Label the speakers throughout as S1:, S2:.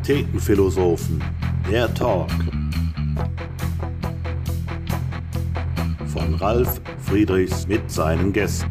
S1: Thekenphilosophen, der Talk. Von Ralf Friedrichs mit seinen Gästen.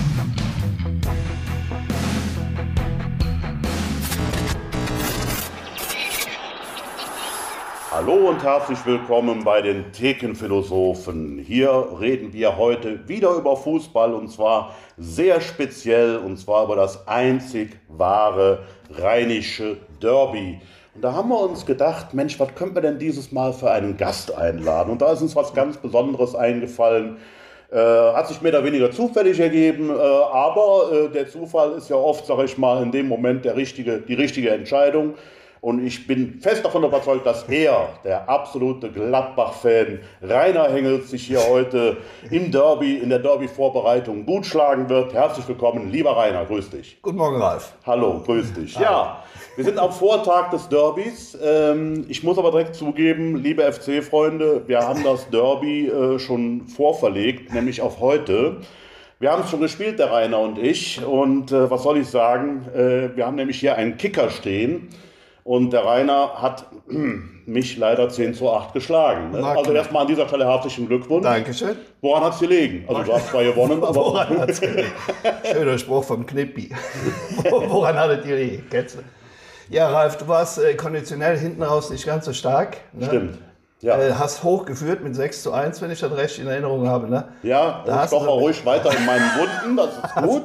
S1: Hallo und herzlich willkommen bei den Thekenphilosophen. Hier reden wir heute wieder über Fußball und zwar sehr speziell und zwar über das einzig wahre rheinische Derby. Und da haben wir uns gedacht, Mensch, was könnten wir denn dieses Mal für einen Gast einladen? Und da ist uns was ganz Besonderes eingefallen. Hat sich mehr oder weniger zufällig ergeben, aber der Zufall ist ja oft, sage ich mal, in dem Moment die richtige Entscheidung. Und ich bin fest davon überzeugt, dass er, der absolute Gladbach-Fan, Rainer Hengels, sich hier heute in der Derby-Vorbereitung gut schlagen wird. Herzlich willkommen, lieber Rainer, grüß dich.
S2: Guten Morgen, Ralf.
S1: Hallo, grüß dich. Ja, wir sind am Vortag des Derbys. Ich muss aber direkt zugeben, liebe FC-Freunde, wir haben das Derby schon vorverlegt, nämlich auf heute. Wir haben es schon gespielt, der Rainer und ich. Und was soll ich sagen? Wir haben nämlich hier einen Kicker stehen. Und der Rainer hat mich leider 10:8 geschlagen. Ne? Also erstmal an dieser Stelle herzlichen Glückwunsch.
S2: Dankeschön.
S1: Woran hat es gelegen? Also du hast zwar gewonnen, aber...
S2: Woran hat es gelegen? Schöner Spruch vom Knippi. Woran hat es gelegen? Ja, Ralf, du warst konditionell hinten raus nicht ganz so stark. Ne?
S1: Stimmt. Ja.
S2: Hast hochgeführt mit 6:1, wenn ich das recht in Erinnerung habe. Ne?
S1: Ja, da ich doch mal ruhig weiter in meinen Wunden, das ist gut.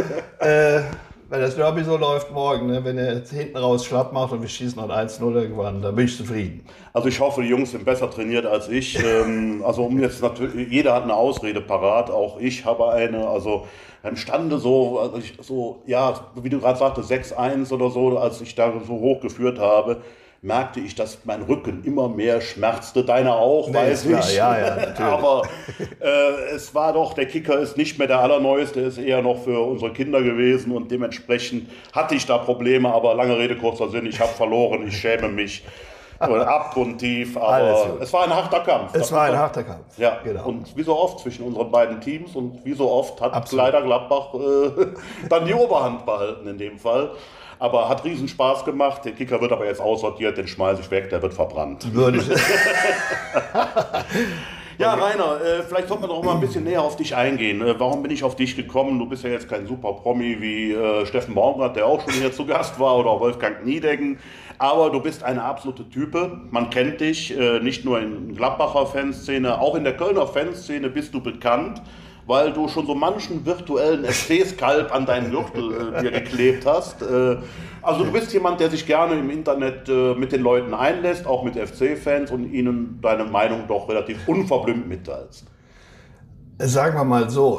S2: Wenn das Derby so läuft morgen, ne, wenn er jetzt hinten raus schlapp macht und wir schießen noch 1-0 irgendwann, dann bin ich zufrieden.
S1: Also ich hoffe, die Jungs sind besser trainiert als ich. Also um jetzt natürlich, jeder hat eine Ausrede parat, auch ich habe eine. Also imstande so, ja, wie du gerade sagtest, 6:1 oder so, als ich da so hoch geführt habe, merkte ich, dass mein Rücken immer mehr schmerzte. Deiner auch, weiß ich.
S2: Ja, natürlich.
S1: Aber es war doch, der Kicker ist nicht mehr der allerneueste, ist eher noch für unsere Kinder gewesen und dementsprechend hatte ich da Probleme, aber lange Rede, kurzer Sinn, ich habe verloren, ich schäme mich. Abgrundtief, aber es war ein harter Kampf.
S2: Es war ein harter Kampf.
S1: Ja, genau. Und wie so oft zwischen unseren beiden Teams und wie so oft hat leider Gladbach dann die Oberhand behalten in dem Fall. Aber hat riesen Spaß gemacht. Der Kicker wird aber jetzt aussortiert, den schmeiße ich weg, der wird verbrannt.
S2: Würde ich.
S1: Ja, Rainer, vielleicht sollten wir noch mal ein bisschen näher auf dich eingehen. Warum bin ich auf dich gekommen? Du bist ja jetzt kein super Promi wie Steffen Baumgart, der auch schon hier zu Gast war, oder Wolfgang Niedecken. Aber du bist eine absolute Type. Man kennt dich, nicht nur in Gladbacher Fanszene, auch in der Kölner Fanszene bist du bekannt, weil du schon so manchen virtuellen FC-Skalp an deinen Gürtel dir geklebt hast. Also du bist jemand, der sich gerne im Internet mit den Leuten einlässt, auch mit FC-Fans und ihnen deine Meinung doch relativ unverblümt mitteilst.
S2: Sagen wir mal so,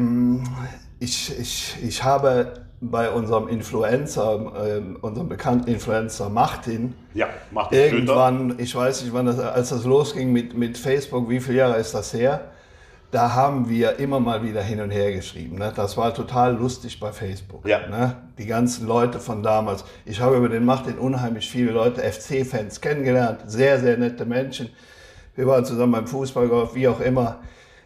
S2: ich habe bei unserem unserem bekannten Influencer Martin, irgendwann, ich weiß nicht, wann als das losging mit Facebook, wie viele Jahre ist das her? Da haben wir immer mal wieder hin und her geschrieben. Ne? Das war total lustig bei Facebook.
S1: Ja.
S2: Ne? Die ganzen Leute von damals. Ich habe über den Martin unheimlich viele Leute, FC-Fans kennengelernt. Sehr, sehr nette Menschen. Wir waren zusammen beim Fußballgolf, wie auch immer.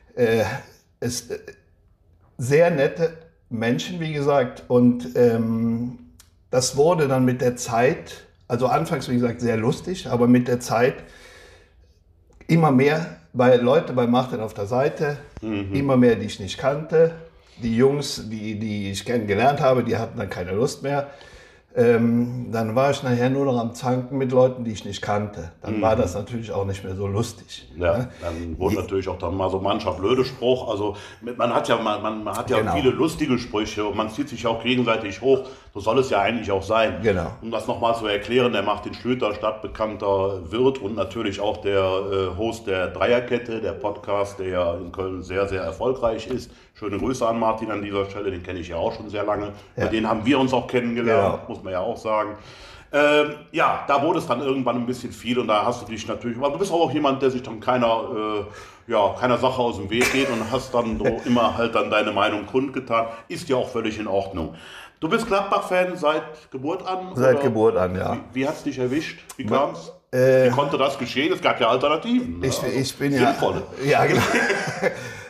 S2: Sehr nette Menschen, wie gesagt. Und das wurde dann mit der Zeit, also anfangs, wie gesagt, sehr lustig, aber mit der Zeit immer mehr Leute bei Martin auf der Seite, immer mehr, die ich nicht kannte. Die Jungs, die ich kennengelernt habe, die hatten dann keine Lust mehr. Dann war ich nachher nur noch am Zanken mit Leuten, die ich nicht kannte. Dann war das natürlich auch nicht mehr so lustig.
S1: Ja, ne? Dann wurde natürlich auch dann mal so mancher blöde Spruch. Also man hat ja
S2: Genau.
S1: viele lustige Sprüche und man zieht sich auch gegenseitig hoch. So soll es ja eigentlich auch sein.
S2: Genau.
S1: Um das nochmal zu erklären, der Martin Schlüter, stadtbekannter Wirt und natürlich auch der Host der Dreierkette, der Podcast, der ja in Köln sehr, sehr erfolgreich ist. Schöne Grüße an Martin an dieser Stelle, den kenne ich ja auch schon sehr lange. Ja. Bei denen haben wir uns auch kennengelernt, muss man ja auch sagen. Ja, da wurde es dann irgendwann ein bisschen viel und da hast du dich natürlich, aber du bist auch jemand, der sich dann keiner Sache aus dem Weg geht und hast dann so immer halt dann deine Meinung kundgetan. Ist ja auch völlig in Ordnung. Du bist Gladbach-Fan seit Geburt an?
S2: Seit Geburt an, ja.
S1: Wie hat es dich erwischt? Wie kam es? Wie konnte das geschehen? Es gab ja Alternativen.
S2: Ich bin
S1: sinnvolle.
S2: Ja, genau.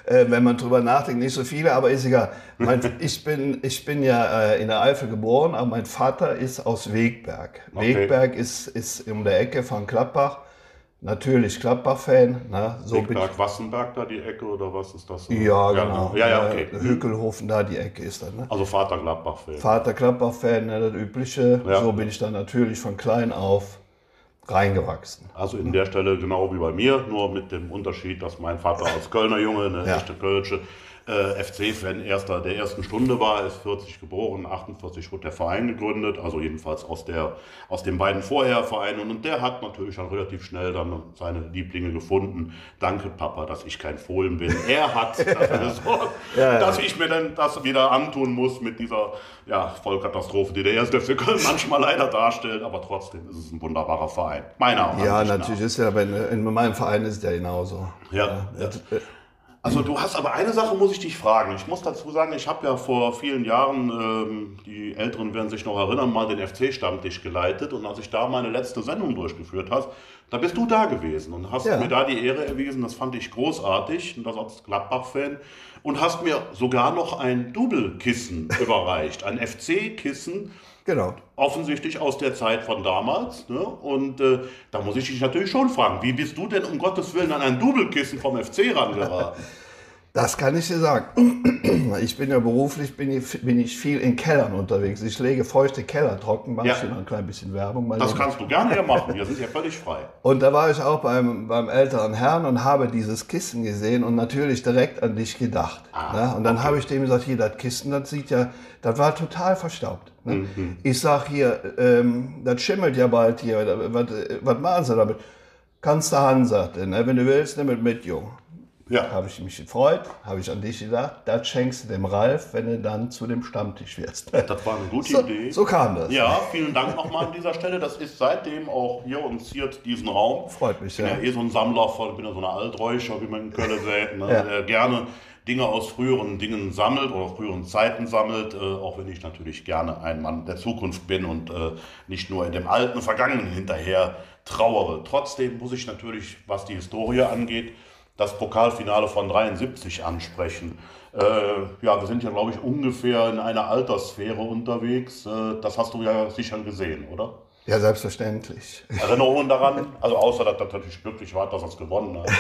S2: wenn man drüber nachdenkt, nicht so viele, aber ist egal. Ich bin ja in der Eifel geboren, aber mein Vater ist aus Wegberg.
S1: Okay.
S2: Wegberg ist um der Ecke von Gladbach. Natürlich Gladbach-Fan. Ne? So
S1: Wegberg-Wassenberg da die Ecke oder was ist das?
S2: Ja, genau.
S1: Ja, okay.
S2: Hückelhofen da die Ecke ist dann. Ne?
S1: Also Vater Gladbach-Fan.
S2: Vater Gladbach-Fan, ne, das Übliche.
S1: Ja.
S2: So bin ich dann natürlich von klein auf reingewachsen.
S1: Also in der Stelle genau wie bei mir, nur mit dem Unterschied, dass mein Vater als Kölner Junge, eine echte Kölsche, FC-Fan der ersten Stunde war, ist 40 geboren, 48 wurde der Verein gegründet, also jedenfalls aus den beiden Vorhervereinen, und der hat natürlich dann relativ schnell dann seine Lieblinge gefunden. Danke Papa, dass ich kein Fohlen bin. Er hat dafür gesorgt, dass ich mir dann das wieder antun muss mit dieser Vollkatastrophe, die der erste FC Köln manchmal leider darstellt, aber trotzdem ist es ein wunderbarer Verein. Meiner Ansicht nach.
S2: Ja, natürlich ist ja, in meinem Verein ist der genauso.
S1: Ja. Also du hast aber eine Sache, muss ich dich fragen. Ich muss dazu sagen, ich habe ja vor vielen Jahren, die Älteren werden sich noch erinnern, mal den FC-Stammtisch geleitet. Und als ich da meine letzte Sendung durchgeführt habe, da bist du da gewesen und hast mir da die Ehre erwiesen. Das fand ich großartig, und das als Gladbach-Fan. Und hast mir sogar noch ein Double-Kissen überreicht, ein FC-Kissen.
S2: Genau.
S1: Offensichtlich aus der Zeit von damals. Ne? Und da muss ich dich natürlich schon fragen, wie bist du denn um Gottes Willen an ein Double-Kissen vom FC rangeraten?
S2: Das kann ich dir sagen. Ich bin ja beruflich bin ich viel in Kellern unterwegs. Ich lege feuchte Keller trocken, mache ich noch ein klein bisschen Werbung.
S1: Das kannst du gerne hier machen, wir sind ja völlig frei.
S2: Und da war ich auch beim älteren Herrn und habe dieses Kissen gesehen und natürlich direkt an dich gedacht. Ne? Und dann habe ich dem gesagt, hier, das Kissen, das war total verstaubt. Ne? Ich sag hier, das schimmelt ja bald hier, was machen Sie damit? Kannst du haben, sagt er, ne? Wenn du willst, nimm mit, Junge. Ja. Habe ich mich gefreut, habe ich an dich gedacht, das schenkst du dem Ralf, wenn du dann zu dem Stammtisch wirst.
S1: Das war eine gute Idee.
S2: So kam das.
S1: Ja, vielen Dank nochmal an dieser Stelle. Das ist seitdem auch hier und ziert diesen Raum.
S2: Freut mich,
S1: ich bin ja so ein Sammler von, bin ja so eine Alträucher, wie man in Köln sagt, ne? Der gerne Dinge aus früheren Dingen sammelt oder früheren Zeiten sammelt, auch wenn ich natürlich gerne ein Mann der Zukunft bin und nicht nur in dem alten Vergangenen hinterher trauere. Trotzdem muss ich natürlich, was die Historie angeht, das Pokalfinale von 73 ansprechen. Wir sind ja, glaube ich, ungefähr in einer Alterssphäre unterwegs. Das hast du ja sicher gesehen, oder?
S2: Ja, selbstverständlich.
S1: Erinnerungen daran? Also außer, dass das natürlich glücklich war, dass er es gewonnen hat.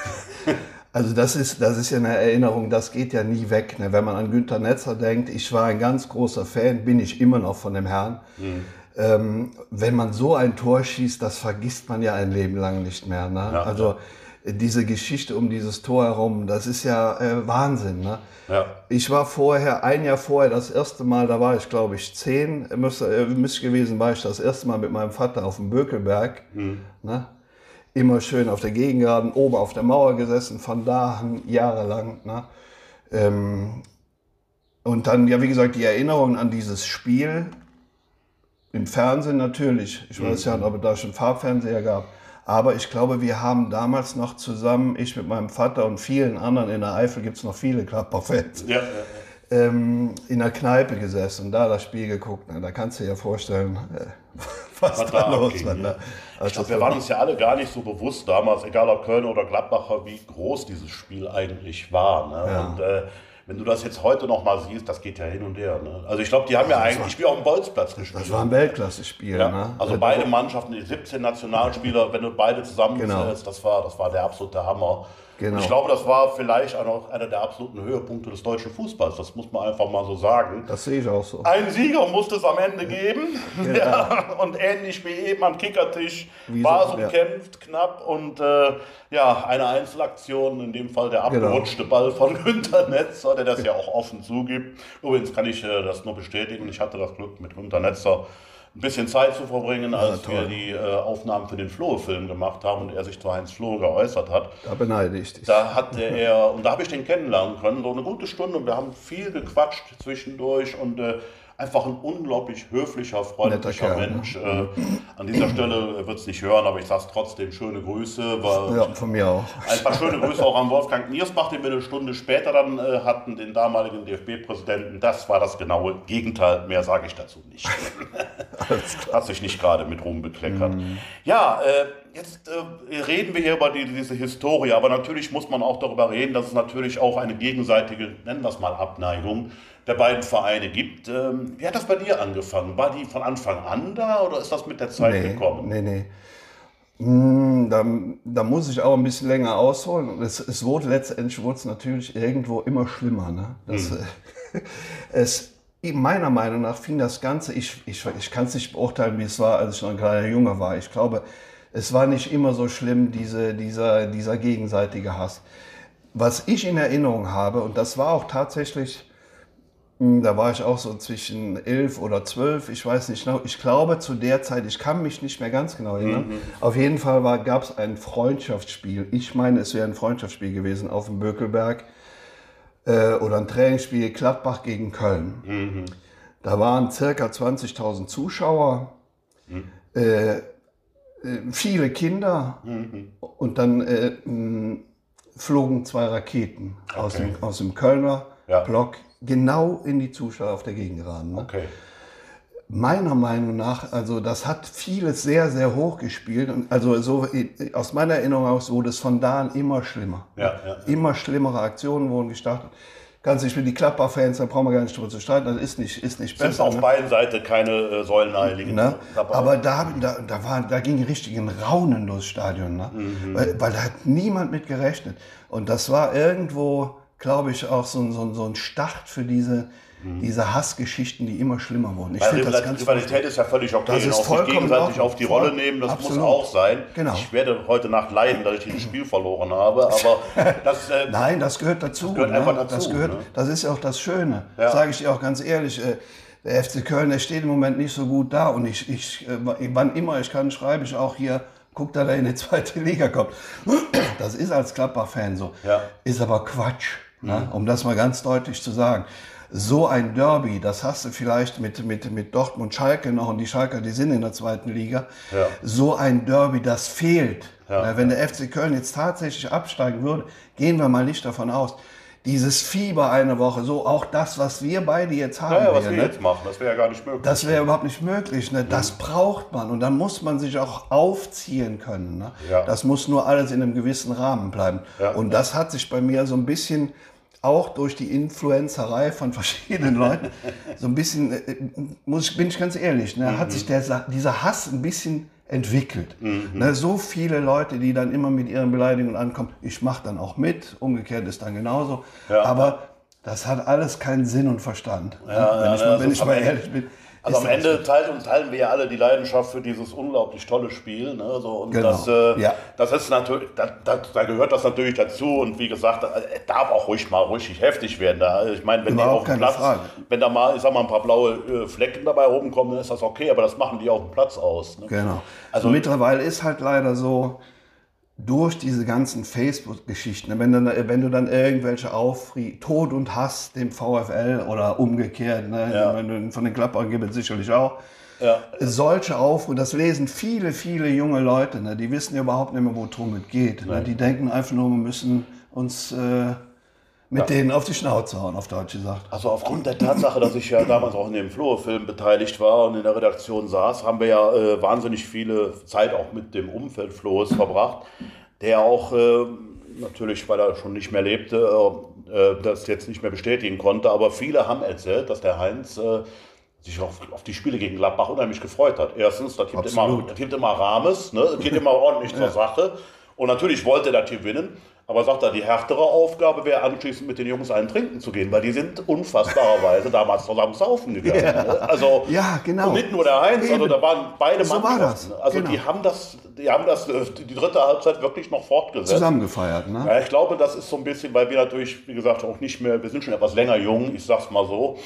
S2: Also das ist ja eine Erinnerung, das geht ja nie weg. Ne? Wenn man an Günter Netzer denkt, ich war ein ganz großer Fan, bin ich immer noch von dem Herrn. Wenn man so ein Tor schießt, das vergisst man ja ein Leben lang nicht mehr. Ne? Ja, also diese Geschichte um dieses Tor herum, das ist ja Wahnsinn. Ne? Ja. Ich war ein Jahr vorher, das erste Mal, da war ich glaube ich 10, müsste gewesen, war ich das erste Mal mit meinem Vater auf dem Bökelberg. Ne? Immer schön auf der Gegengraden, oben auf der Mauer gesessen, von da an jahrelang. Ne? Und dann, ja wie gesagt, die Erinnerung an dieses Spiel, im Fernsehen natürlich. Ich weiß ja nicht, ob es da schon Farbfernseher gab. Aber ich glaube, wir haben damals noch zusammen, ich mit meinem Vater und vielen anderen, in der Eifel gibt es noch viele Gladbach-Fans, in der Kneipe gesessen und da das Spiel geguckt. Da kannst du dir ja vorstellen, was da los war. Ne?
S1: Ich glaube, wir waren uns ja alle gar nicht so bewusst damals, egal ob Kölner oder Gladbacher, wie groß dieses Spiel eigentlich war. Ne? Ja. Und wenn du das jetzt heute noch mal siehst, das geht ja hin und her. Ne? Also ich glaube, die haben ja eigentlich wie auf dem Bolzplatz gespielt.
S2: Das war ein Weltklasse-Spiel. Ja. Ne?
S1: Also beide Mannschaften, die 17 Nationalspieler, wenn du beide zusammenzählst, das war der absolute Hammer. Genau. Ich glaube, das war vielleicht auch noch einer der absoluten Höhepunkte des deutschen Fußballs. Das muss man einfach mal so sagen.
S2: Das sehe ich auch so.
S1: Ein Sieger musste es am Ende geben. Genau. Ja, und ähnlich wie eben am Kickertisch. Basel kämpft knapp und eine Einzelaktion, in dem Fall der abgerutschte Ball von Günter Netzer, der das ja auch offen zugibt. Übrigens kann ich das nur bestätigen. Ich hatte das Glück, mit Günter Netzer ein bisschen Zeit zu verbringen, als wir die Aufnahmen für den Flohe-Film gemacht haben und er sich zu Heinz Flohe geäußert hat.
S2: Da beneide ich dich.
S1: Da habe ich den kennenlernen können, so eine gute Stunde, und wir haben viel gequatscht zwischendurch und einfach ein unglaublich höflicher, freundlicher Mensch. Ne? An dieser Stelle wird es nicht hören, aber ich sage es trotzdem, schöne Grüße.
S2: Von mir auch.
S1: Ein paar schöne Grüße auch an Wolfgang Niersbach, den wir eine Stunde später dann hatten, den damaligen DFB-Präsidenten. Das war das genaue Gegenteil, mehr sage ich dazu nicht. Hat sich nicht gerade mit Ruhm bekleckert. Ja, jetzt reden wir hier über diese Historie, aber natürlich muss man auch darüber reden, dass es natürlich auch eine gegenseitige, nennen wir es mal, Abneigung der beiden Vereine gibt. Wie hat das bei dir angefangen? War die von Anfang an da oder ist das mit der Zeit gekommen?
S2: Nee. Da muss ich auch ein bisschen länger ausholen. Letztendlich wurde es natürlich irgendwo immer schlimmer. Ne? Meiner Meinung nach fing das Ganze, ich kann es nicht beurteilen, wie es war, als ich noch ein kleiner Junge war. Ich glaube, es war nicht immer so schlimm, dieser gegenseitige Hass. Was ich in Erinnerung habe, und das war auch tatsächlich, da war ich auch so zwischen 11 oder 12, ich weiß nicht genau, ich glaube zu der Zeit, ich kann mich nicht mehr ganz genau erinnern, auf jeden Fall gab es ein Freundschaftsspiel, ich meine, es wäre ein Freundschaftsspiel gewesen auf dem Bökelberg, oder ein Trainingsspiel Gladbach gegen Köln. Da waren circa 20.000 Zuschauer, viele Kinder und dann flogen 2 Raketen aus dem Kölner Block genau in die Zuschauer auf der Gegengraden. Ne?
S1: Okay.
S2: Meiner Meinung nach, also das hat vieles sehr, sehr hoch gespielt. Und also so, aus meiner Erinnerung aus wurde es von da an immer schlimmer. Immer schlimmere Aktionen wurden gestartet. Ganz nicht mit die Gladbach-Fans, da brauchen wir gar nicht drüber zu streiten, das ist nicht besser.
S1: Sind auf beiden Seiten keine Säulenheiligen.
S2: Ne? Aber da ging richtig ein Raunen durchs Stadion, ne? Weil da hat niemand mit gerechnet. Und das war irgendwo, glaube ich, auch so ein Start für diese Hassgeschichten, die immer schlimmer wurden.
S1: Rivalität ist ja völlig okay.
S2: Das ist
S1: auch sich gegenseitig auf die Rolle nehmen, das
S2: absolut.
S1: muss auch sein.
S2: Genau.
S1: Ich werde heute Nacht leiden, dass ich dieses Spiel verloren habe, aber das...
S2: Nein, das gehört dazu.
S1: Das gehört einfach dazu.
S2: Das ist ja auch das Schöne, sage ich dir auch ganz ehrlich. Der FC Köln, der steht im Moment nicht so gut da und wann immer ich kann, schreibe ich auch hier, guck, dass er in die 2. Liga kommt. Das ist als Gladbach-Fan so. Ist aber Quatsch, ne? Um das mal ganz deutlich zu sagen. So ein Derby, das hast du vielleicht mit Dortmund, Schalke noch, und die Schalker, die sind in der 2. Liga. So ein Derby, das fehlt. Wenn der FC Köln jetzt tatsächlich absteigen würde, gehen wir mal nicht davon aus. Dieses Fieber eine Woche, so auch das, was wir beide jetzt haben.
S1: Was wir jetzt machen, das wäre ja gar nicht möglich.
S2: Das wäre überhaupt nicht möglich. Ne? Das braucht man und dann muss man sich auch aufziehen können. Ne? Das muss nur alles in einem gewissen Rahmen bleiben. Und das hat sich bei mir so ein bisschen auch durch die Influencerei von verschiedenen Leuten, so ein bisschen, bin ich ganz ehrlich, ne, hat sich dieser Hass ein bisschen entwickelt. Ne, so viele Leute, die dann immer mit ihren Beleidigungen ankommen, ich mache dann auch mit, umgekehrt ist dann genauso, aber das hat alles keinen Sinn und Verstand, wenn ich mal ehrlich bin.
S1: Also am Ende teilen wir ja alle die Leidenschaft für dieses unglaublich tolle Spiel. Ne? So, und das ist natürlich, da gehört das natürlich dazu. Und wie gesagt, darf auch ruhig heftig werden. Ich meine, wenn die auf dem Platz, wenn da mal, ich sag mal, ein paar blaue Flecken dabei rumkommen, dann ist das okay. Aber das machen die auf dem Platz aus. Ne?
S2: Genau. Also mittlerweile ist halt leider so, durch diese ganzen Facebook-Geschichten, wenn du dann irgendwelche Tod und Hass dem VfL oder umgekehrt, ne, von den Gladbachern gibt es sicherlich auch, solche Aufrufe, das lesen viele, viele junge Leute, ne, die wissen überhaupt nicht mehr, worum es geht. Ne, die denken einfach nur, wir müssen uns mit denen auf die Schnauze hauen, auf Deutsch gesagt.
S1: Also aufgrund der Tatsache, dass ich ja damals auch in dem Flohe-Film beteiligt war und in der Redaktion saß, haben wir ja wahnsinnig viele Zeit auch mit dem Umfeld Flohes verbracht, der auch natürlich, weil er schon nicht mehr lebte, das jetzt nicht mehr bestätigen konnte, aber viele haben erzählt, dass der Heinz sich auf die Spiele gegen Gladbach unheimlich gefreut hat. Erstens, das gibt immer Rames, ne? Das geht immer ordentlich zur Sache. Und natürlich wollte er das gewinnen, aber sagt er, die härtere Aufgabe wäre anschließend mit den Jungs einen trinken zu gehen, weil die sind unfassbarerweise damals zusammen saufen gegangen. Ne? Also,
S2: genau.
S1: Und nicht nur der Heinz, also da waren beide
S2: so
S1: Mannschaften. Also die haben das die dritte Halbzeit wirklich noch fortgesetzt.
S2: Zusammengefeiert, ne?
S1: Ja, ich glaube, das ist so ein bisschen, weil wir natürlich, wie gesagt, auch nicht mehr, wir sind schon etwas länger jung, ich sag's mal so.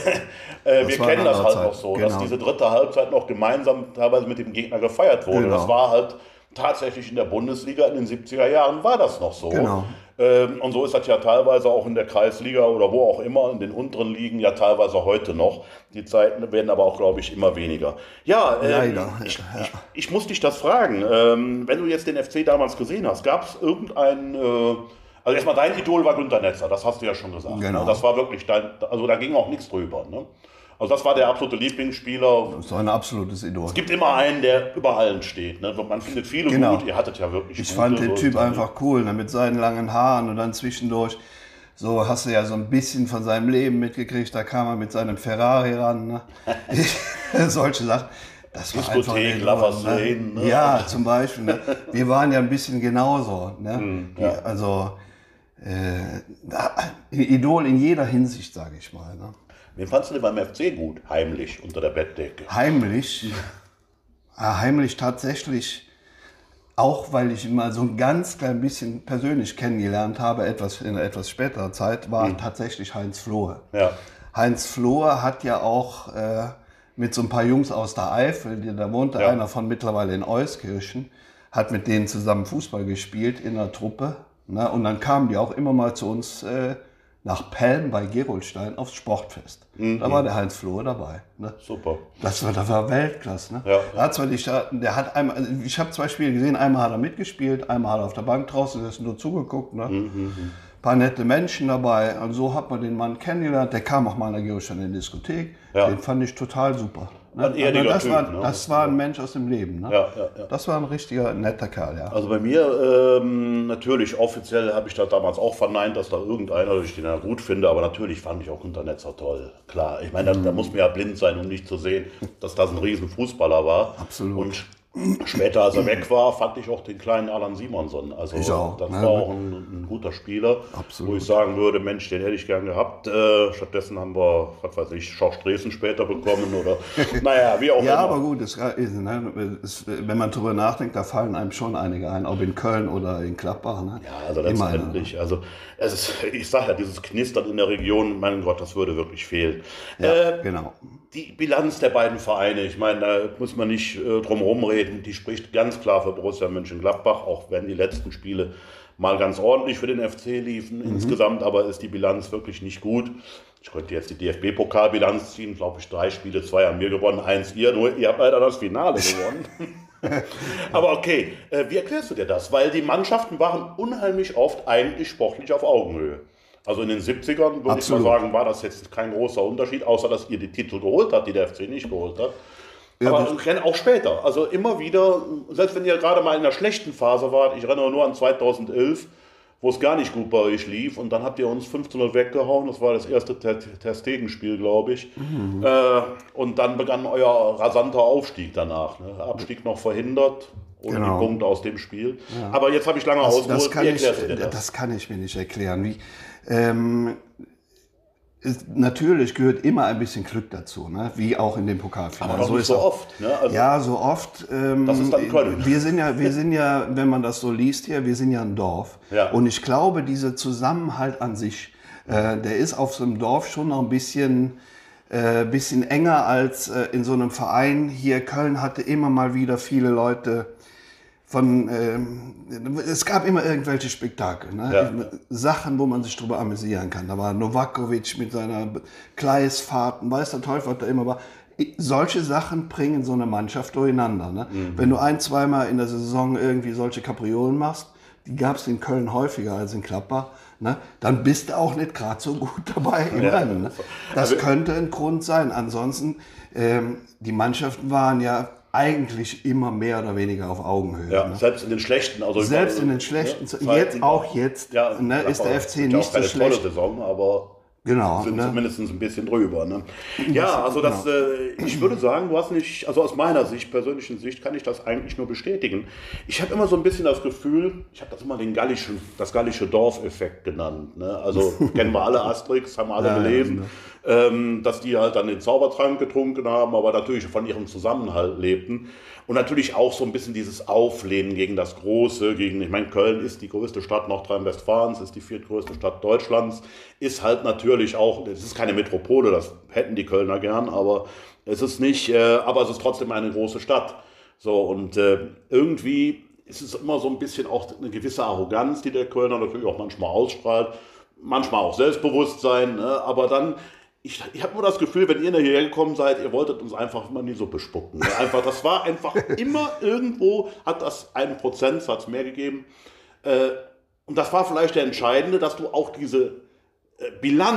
S1: Wir kennen das halt auch so, dass diese dritte Halbzeit noch gemeinsam teilweise mit dem Gegner gefeiert wurde.
S2: Genau.
S1: Das war halt tatsächlich in der Bundesliga in den 70er Jahren war das noch so.
S2: Genau.
S1: Und so ist das ja teilweise auch in der Kreisliga oder wo auch immer, in den unteren Ligen ja teilweise heute noch. Die Zeiten werden aber auch, glaube ich, immer weniger. Ja,
S2: leider.
S1: Ich muss dich das fragen. Wenn du jetzt den FC damals gesehen hast, gab es irgendeinen... Also erstmal dein Idol war Günter Netzer, das hast du ja schon gesagt.
S2: Genau.
S1: Das war wirklich also da ging auch nichts drüber. Ne? Also das war der absolute Lieblingsspieler.
S2: Das war ein absolutes Idol.
S1: Es gibt immer einen, der über allen steht. Ne? Man findet viele gut, ihr hattet ja wirklich
S2: Ich
S1: gute,
S2: fand den
S1: so
S2: Typ einfach cool, ne? Mit seinen langen Haaren und dann zwischendurch, so hast du ja so ein bisschen von seinem Leben mitgekriegt, da kam er mit seinem Ferrari ran, ne? Solche Sachen. Das war einfach
S1: Diskothek, Lovers Lane. Ne?
S2: Ja, zum Beispiel. Ne? Wir waren ja ein bisschen genauso. Ne?
S1: ja.
S2: Also Idol in jeder Hinsicht, sage ich mal. Ne?
S1: Wen fandst du denn beim FC gut? Heimlich, unter der Bettdecke.
S2: Heimlich? Heimlich tatsächlich, auch weil ich ihn mal so ein ganz klein bisschen persönlich kennengelernt habe, in etwas späterer Zeit, war tatsächlich Heinz Flohe.
S1: Ja.
S2: Heinz Flohe hat ja auch mit so ein paar Jungs aus der Eifel, da wohnte einer von mittlerweile in Euskirchen, hat mit denen zusammen Fußball gespielt in der Truppe. Ne? Und dann kamen die auch immer mal zu uns nach Pelm bei Gerolstein aufs Sportfest. Da war der Heinz Flohe dabei. Ne?
S1: Super.
S2: Das war Weltklasse. Ne?
S1: Ja.
S2: Der hat einmal, also ich habe 2 Spiele gesehen, einmal hat er mitgespielt, einmal hat er auf der Bank draußen gesessen, nur zugeguckt. Ne? Ein paar nette Menschen dabei. Und so hat man den Mann kennengelernt. Der kam auch mal in der Gerolstein in die Diskothek.
S1: Ja.
S2: Den fand ich total super. Ne?
S1: Ein ehrlicher Typ, ne?
S2: Das war ein Mensch aus dem Leben. Ne?
S1: Ja.
S2: Das war ein richtiger netter Kerl, ja.
S1: Also bei mir, natürlich offiziell habe ich das damals auch verneint, dass da irgendeiner, den ich den ja gut finde, aber natürlich fand ich auch Günter Netzer toll. Klar, ich meine, da muss man ja blind sein, um nicht zu sehen, dass das ein riesen Fußballer war.
S2: Absolut.
S1: Und später, als er weg war, fand ich auch den kleinen Alan Simonson. Also
S2: Ich auch,
S1: das
S2: ne?
S1: war auch ein guter Spieler,
S2: Absolut.
S1: wo ich sagen würde, Mensch, den hätte ich gern gehabt. Stattdessen haben wir, was weiß ich, Schorsch Dresden später bekommen oder naja, wie auch immer.
S2: Ja, aber gut, wenn man drüber nachdenkt, da fallen einem schon einige ein, ob in Köln oder in Gladbach. Ne?
S1: Ja, also letztendlich, also ich sage ja, dieses Knistern in der Region, mein Gott, das würde wirklich fehlen.
S2: Ja, genau.
S1: Die Bilanz der beiden Vereine, ich meine, da muss man nicht drum herum reden, die spricht ganz klar für Borussia Mönchengladbach, auch wenn die letzten Spiele mal ganz ordentlich für den FC liefen. Insgesamt aber ist die Bilanz wirklich nicht gut. Ich könnte jetzt die DFB-Pokalbilanz ziehen, glaube ich, 3 Spiele, 2 haben wir gewonnen, 1 ihr, nur ihr habt leider das Finale gewonnen. Aber okay, wie erklärst du dir das? Weil die Mannschaften waren unheimlich oft eigentlich sportlich auf Augenhöhe. Also in den 70ern, würde ich mal sagen, war das jetzt kein großer Unterschied, außer dass ihr die Titel geholt habt, die der FC nicht geholt hat.
S2: Ja,
S1: aber auch später, also immer wieder, selbst wenn ihr gerade mal in einer schlechten Phase wart, ich erinnere nur an 2011, wo es gar nicht gut bei euch lief und dann habt ihr uns 15-0 weggehauen, das war das erste Ter Stegen-Spiel, glaube ich. Und dann begann euer rasanter Aufstieg danach. Ne? Abstieg noch verhindert. Ohne die Punkte aus dem Spiel. Ja. Aber jetzt habe ich lange ausgeholt. Wie erklärst du dir das?
S2: Das kann ich mir nicht erklären. Natürlich gehört immer ein bisschen Glück dazu, ne? Wie auch in dem Pokalfinale.
S1: Aber nicht so oft. Ne? Also,
S2: ja, so oft.
S1: Das ist dann Köln.
S2: Wir sind ja, wenn man das so liest hier, wir sind ja ein Dorf.
S1: Ja.
S2: Und ich glaube, dieser Zusammenhalt an sich, der ist auf so einem Dorf schon noch ein bisschen enger als in so einem Verein. Hier Köln hatte immer mal wieder viele Leute es gab immer irgendwelche Spektakel, ne?
S1: Ja.
S2: Sachen, wo man sich drüber amüsieren kann. Da war Novakovic mit seiner Gleisfahrten, weiß der Teufel, was da immer war. Solche Sachen bringen so eine Mannschaft durcheinander. Ne? Wenn du 1-2 Mal in der Saison irgendwie solche Kapriolen machst, die gab es in Köln häufiger als in Gladbach, ne? Dann bist du auch nicht gerade so gut dabei im Rennen. Ne? Das könnte ein Grund sein. Ansonsten, die Mannschaften waren ja eigentlich immer mehr oder weniger auf Augenhöhe.
S1: Ja,
S2: ne?
S1: Selbst in den schlechten. Also
S2: selbst in den schlechten, jetzt
S1: ja,
S2: ne, ist der FC
S1: nicht
S2: nicht so schlecht.
S1: Tolle Saison, aber
S2: genau,
S1: sind
S2: ne?
S1: zumindest ein bisschen drüber. Ne? Ja, also das, ich würde sagen, du hast nicht, also aus meiner Sicht, persönlichen Sicht, kann ich das eigentlich nur bestätigen. Ich habe immer so ein bisschen das Gefühl, ich habe das immer das gallische Dorfeffekt genannt. Ne? Also kennen wir alle Asterix, haben wir alle gelesen. Dass die halt dann den Zaubertrank getrunken haben, aber natürlich von ihrem Zusammenhalt lebten. Und natürlich auch so ein bisschen dieses Auflehnen gegen das Große, ich meine, Köln ist die größte Stadt Nordrhein-Westfalens, ist die 4. größte Stadt Deutschlands, ist halt natürlich auch, es ist keine Metropole, das hätten die Kölner gern, aber es ist nicht, aber es ist trotzdem eine große Stadt. So, und irgendwie ist es immer so ein bisschen auch eine gewisse Arroganz, die der Kölner natürlich auch manchmal ausstrahlt, manchmal auch Selbstbewusstsein, ne? Aber dann, ich habe nur das Gefühl, wenn ihr hierher gekommen seid, ihr wolltet uns einfach immer in die Suppe spucken. Ne? Das war einfach immer irgendwo, hat das einen Prozentsatz mehr gegeben. Und das war vielleicht der Entscheidende, dass du auch diese Bilanz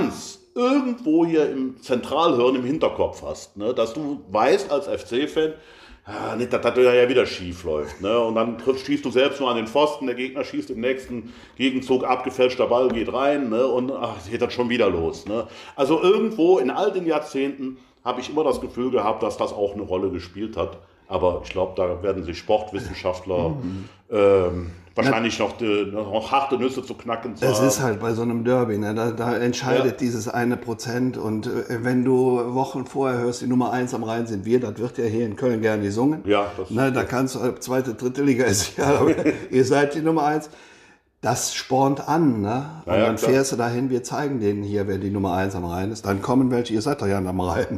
S1: irgendwo hier im Zentralhirn im Hinterkopf hast, ne? Dass du weißt als FC-Fan, nicht, dass das ja wieder schief läuft. Ne? Und dann schießt du selbst nur an den Pfosten, der Gegner schießt im nächsten Gegenzug, abgefälschter Ball geht rein, ne? Und geht das schon wieder los. Ne? Also irgendwo in all den Jahrzehnten habe ich immer das Gefühl gehabt, dass das auch eine Rolle gespielt hat. Aber ich glaube, da werden sich Sportwissenschaftler wahrscheinlich noch harte Nüsse zu knacken zu
S2: Es
S1: haben.
S2: ist halt bei so einem Derby, ne? Da entscheidet dieses 1%. Und wenn du Wochen vorher hörst, die Nummer 1 am Rhein sind wir, das wird ja hier in Köln gern gesungen.
S1: Ja, das
S2: ne? Da kannst du, zweite, dritte Liga ist ja, aber ihr seid die Nummer 1. Das spornt an, ne? Und
S1: ja,
S2: dann
S1: klar.
S2: fährst du dahin, wir zeigen denen hier, wer die Nummer 1 am Rhein ist. Dann kommen welche, ihr seid doch ja am Rhein.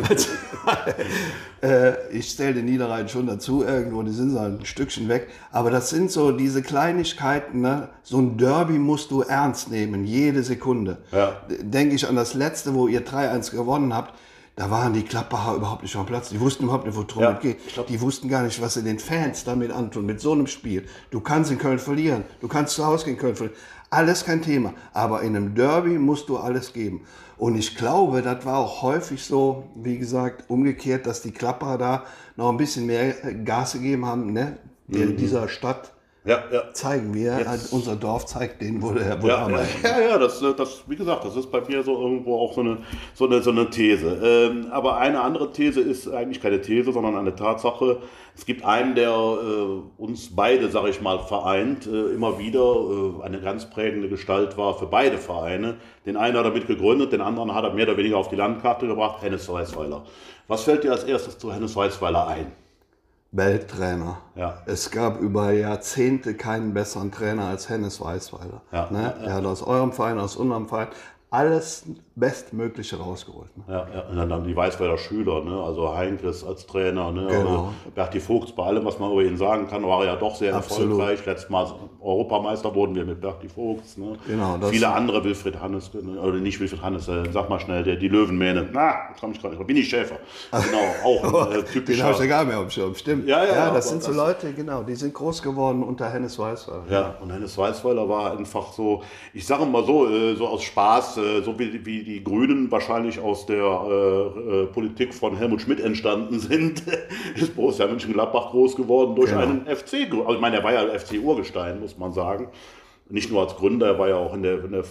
S2: Ich stelle den Niederrhein schon dazu irgendwo, die sind so ein Stückchen weg. Aber das sind so diese Kleinigkeiten, ne? So ein Derby musst du ernst nehmen, jede Sekunde.
S1: Ja.
S2: Denke ich an das letzte, wo ihr 3-1 gewonnen habt. Da waren die Klappacher überhaupt nicht am Platz. Die wussten überhaupt nicht, worum es geht. Die wussten gar nicht, was sie den Fans damit antun, mit so einem Spiel. Du kannst in Köln verlieren. Du kannst zu Hause gegen Köln verlieren. Alles kein Thema. Aber in einem Derby musst du alles geben. Und ich glaube, das war auch häufig so, wie gesagt, umgekehrt, dass die Klappacher da noch ein bisschen mehr Gas gegeben haben, ne? Dieser Stadt. Zeigen wir, unser Dorf zeigt denen, wo der arbeitet.
S1: Ja, das, wie gesagt, das ist bei mir so irgendwo auch so eine These. Aber eine andere These ist eigentlich keine These, sondern eine Tatsache. Es gibt einen, der uns beide, sag ich mal, vereint, immer wieder eine ganz prägende Gestalt war für beide Vereine. Den einen hat er mit gegründet, den anderen hat er mehr oder weniger auf die Landkarte gebracht, Hennes Weisweiler. Was fällt dir als erstes zu Hennes Weisweiler ein?
S2: Welttrainer.
S1: Ja.
S2: Es gab über Jahrzehnte keinen besseren Trainer als Hennes Weisweiler.
S1: Ja.
S2: Er hat aus eurem Verein, aus unserem Verein alles Bestmögliche rausgeholt. Ne?
S1: Ja, und dann die Weißweiler Schüler, ne? Also Heinkes als Trainer, ne?
S2: Genau.
S1: Berti Vogts, bei allem, was man über ihn sagen kann, war er ja doch sehr
S2: Absolut.
S1: erfolgreich. Letztes Mal Europameister wurden wir mit Berti Vogts. Ne?
S2: Genau,
S1: viele andere, Wilfried Hannes, oder nicht Wilfried Hannes, sag mal schnell, die Löwenmähne. Komm ich gerade nicht, Winnie Schäfer. Genau, auch ein typischer.
S2: Den habe ich ja gar nicht mehr auf dem Schirm, stimmt.
S1: Ja,
S2: das sind so Leute, genau, die sind groß geworden unter Hennes Weisweiler.
S1: Ja, und Hennes Weisweiler war einfach so, ich sage mal so aus Spaß, so wie die Grünen wahrscheinlich aus der Politik von Helmut Schmidt entstanden sind, ist Borussia Mönchengladbach groß geworden durch einen FC. Also ich meine, er war ja FC-Urgestein, muss man sagen. Nicht nur als Gründer, er war ja auch in der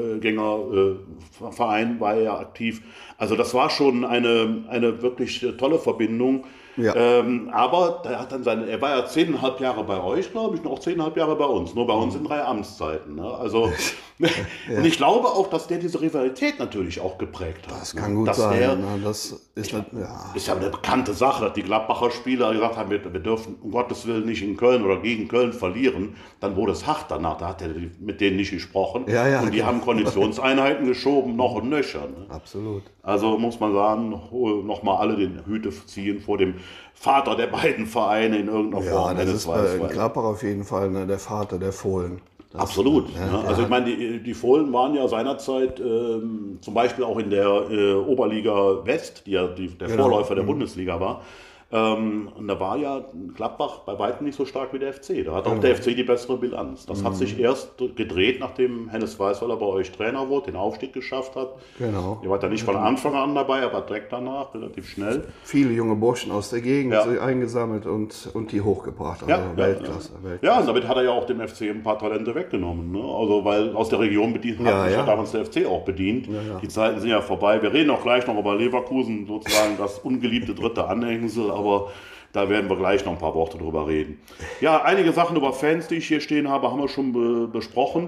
S1: Vorgängerverein war er ja aktiv. Also das war schon eine wirklich tolle Verbindung.
S2: Ja.
S1: Aber er war ja 10,5 Jahre bei euch, glaube ich, und auch 10,5 Jahre bei uns. Nur bei uns in 3 Amtszeiten. Ne? Also, und ich glaube auch, dass der diese Rivalität natürlich auch geprägt hat.
S2: Das kann gut sein. Das ist ja
S1: eine bekannte Sache, dass die Gladbacher Spieler gesagt haben, wir dürfen um Gottes Willen nicht in Köln oder gegen Köln verlieren. Dann wurde es hart danach, da hat er mit denen nicht gesprochen. Und die haben Konditionseinheiten geschoben, noch und nöcher. Ne?
S2: Absolut.
S1: Also muss man sagen, nochmal alle den Hüte ziehen vor dem Vater der beiden Vereine in irgendeiner Form.
S2: Ja, das ist bei Gladbach auf jeden Fall der Vater der Fohlen.
S1: Absolut. Also ich meine, die Fohlen waren ja seinerzeit zum Beispiel auch in der Oberliga West, die ja der Vorläufer der Bundesliga war. Und da war ja Gladbach bei weitem nicht so stark wie der FC. Da hat auch der FC die bessere Bilanz. Das hat sich erst gedreht, nachdem Hennes Weisweiler bei euch Trainer wurde, den Aufstieg geschafft hat.
S2: Genau.
S1: Ihr wart ja nicht von Anfang an dabei, aber direkt danach, relativ schnell.
S2: Viele junge Burschen aus der Gegend eingesammelt und die hochgebracht. Also Weltklasse.
S1: Ja, und damit hat er ja auch dem FC ein paar Talente weggenommen. Ne? Also, weil aus der Region bedient hat sich ja damals der FC auch bedient.
S2: Ja.
S1: Die Zeiten sind ja vorbei. Wir reden auch gleich noch über Leverkusen, sozusagen das ungeliebte dritte Anhängsel, aber da werden wir gleich noch ein paar Worte drüber reden. Ja, einige Sachen über Fans, die ich hier stehen habe, haben wir schon besprochen.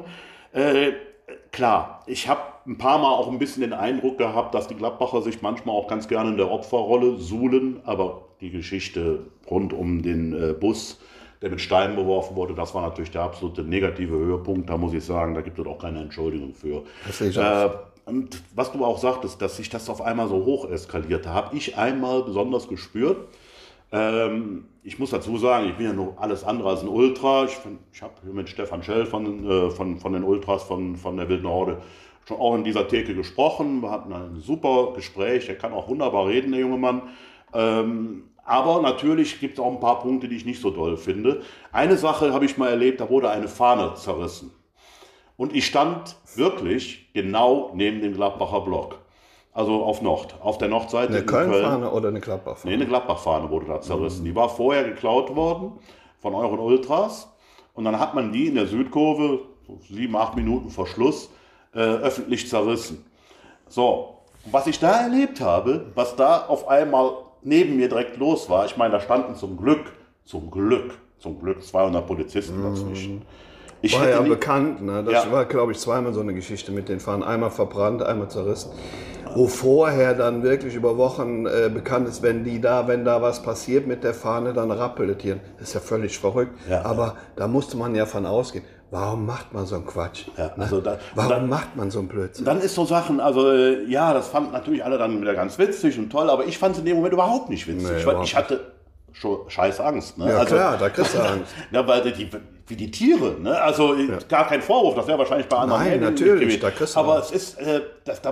S1: Klar, ich habe ein paar Mal auch ein bisschen den Eindruck gehabt, dass die Gladbacher sich manchmal auch ganz gerne in der Opferrolle suhlen, aber die Geschichte rund um den Bus, der mit Steinen beworfen wurde, das war natürlich der absolute negative Höhepunkt. Da muss ich sagen, da gibt es auch keine Entschuldigung für. Und was du auch sagtest, dass sich das auf einmal so hoch eskalierte, habe ich einmal besonders gespürt. Ich muss dazu sagen, ich bin ja nur alles andere als ein Ultra. Ich habe mit Stefan Schell von den Ultras von der Wilden Horde schon auch in dieser Theke gesprochen. Wir hatten ein super Gespräch. Er kann auch wunderbar reden, der junge Mann. Aber natürlich gibt es auch ein paar Punkte, die ich nicht so doll finde. Eine Sache habe ich mal erlebt, da wurde eine Fahne zerrissen. Und ich stand wirklich genau neben dem Gladbacher Block. Also auf der Nordseite.
S2: Eine Köln-Fahne oder eine Gladbach-Fahne?
S1: Nee, eine Gladbach-Fahne wurde da zerrissen. Die war vorher geklaut worden von euren Ultras. Und dann hat man die in der Südkurve, so 7, 8 Minuten vor Schluss, öffentlich zerrissen. So, und was ich da erlebt habe, was da auf einmal neben mir direkt los war, ich meine, da standen zum Glück 200 Polizisten dazwischen.
S2: War ja bekannt, ne? Das war, glaube ich, zweimal so eine Geschichte mit den Fahnen. Einmal verbrannt, einmal zerrissen. Wo vorher dann wirklich über Wochen bekannt ist, wenn da was passiert mit der Fahne, dann rappelt es hier. Das ist ja völlig verrückt. Ja, aber da musste man ja von ausgehen. Warum macht man so einen Quatsch? Ja, also warum macht man so einen Blödsinn?
S1: Dann ist so Sachen, also ja, das fanden natürlich alle dann wieder ganz witzig und toll, aber ich fand es in dem Moment überhaupt nicht witzig, nee, weil ich hatte schon scheiß Angst. Ne?
S2: Ja, also, klar, da kriegst du Angst.
S1: Ja, weil wie die Tiere, ne? Also gar kein Vorwurf, das wäre wahrscheinlich bei anderen.
S2: Nein, natürlich, da kriegst du
S1: aber Angst. Es ist, das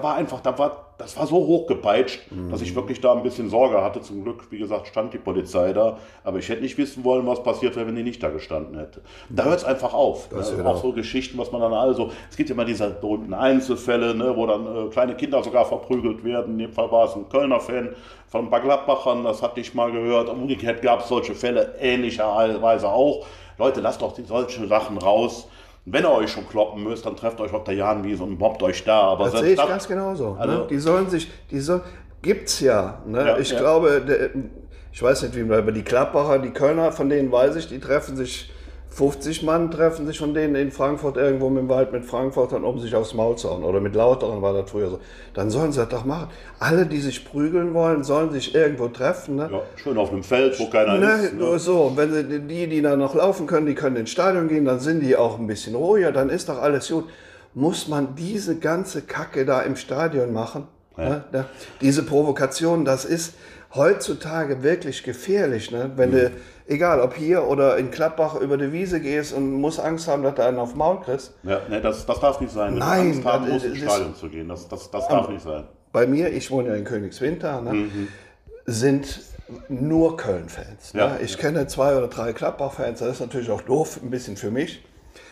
S1: war so hochgepeitscht, dass ich wirklich da ein bisschen Sorge hatte. Zum Glück, wie gesagt, stand die Polizei da, aber ich hätte nicht wissen wollen, was passiert wäre, wenn die nicht da gestanden hätte. Da hört es einfach auf. Ne? Auch so Geschichten, was man dann also, es gibt immer diese berühmten Einzelfälle, ne, wo dann kleine Kinder sogar verprügelt werden. In dem Fall war es ein Kölner Fan von ein paar Gladbachern, das hatte ich mal gehört. Umgekehrt gab es solche Fälle ähnlicherweise auch. Leute, lasst doch solche Sachen raus. Wenn ihr euch schon kloppen müsst, dann trefft euch auf der Jahnwiese und mobbt euch da. Aber
S2: das sehe ich ganz genauso. Also, ne? Gibt's ja. Ne? Ja, ich glaube, ich weiß nicht, wie man, aber die Gladbacher, die Kölner, von denen weiß ich, die treffen sich, 50 Mann treffen sich von denen in Frankfurt irgendwo im Wald mit Frankfurtern, um sich aufs Maul zu hauen. Oder mit Lauteren war das früher so. Dann sollen sie das doch machen. Alle, die sich prügeln wollen, sollen sich irgendwo treffen. Ne?
S1: Ja, schön auf einem Feld, wo keiner ist.
S2: Ne? So, und wenn die da noch laufen können, die können ins Stadion gehen, dann sind die auch ein bisschen ruhiger, dann ist doch alles gut. Muss man diese ganze Kacke da im Stadion machen? Ja. Ne? Diese Provokation, das ist heutzutage wirklich gefährlich. Ne? Wenn du, egal ob hier oder in Gladbach, über die Wiese gehst und musst Angst haben, dass du einen auf den Maul kriegst.
S1: Ja, ne, das darf nicht sein.
S2: Nein,
S1: wenn du Angst haben musst, ins Stadion zu gehen. Das darf nicht sein.
S2: Bei mir, ich wohne ja in Königswinter, ne, sind nur Köln-Fans. Ne? Ja, ich kenne 2 oder 3 Gladbach-Fans, das ist natürlich auch doof, ein bisschen für mich.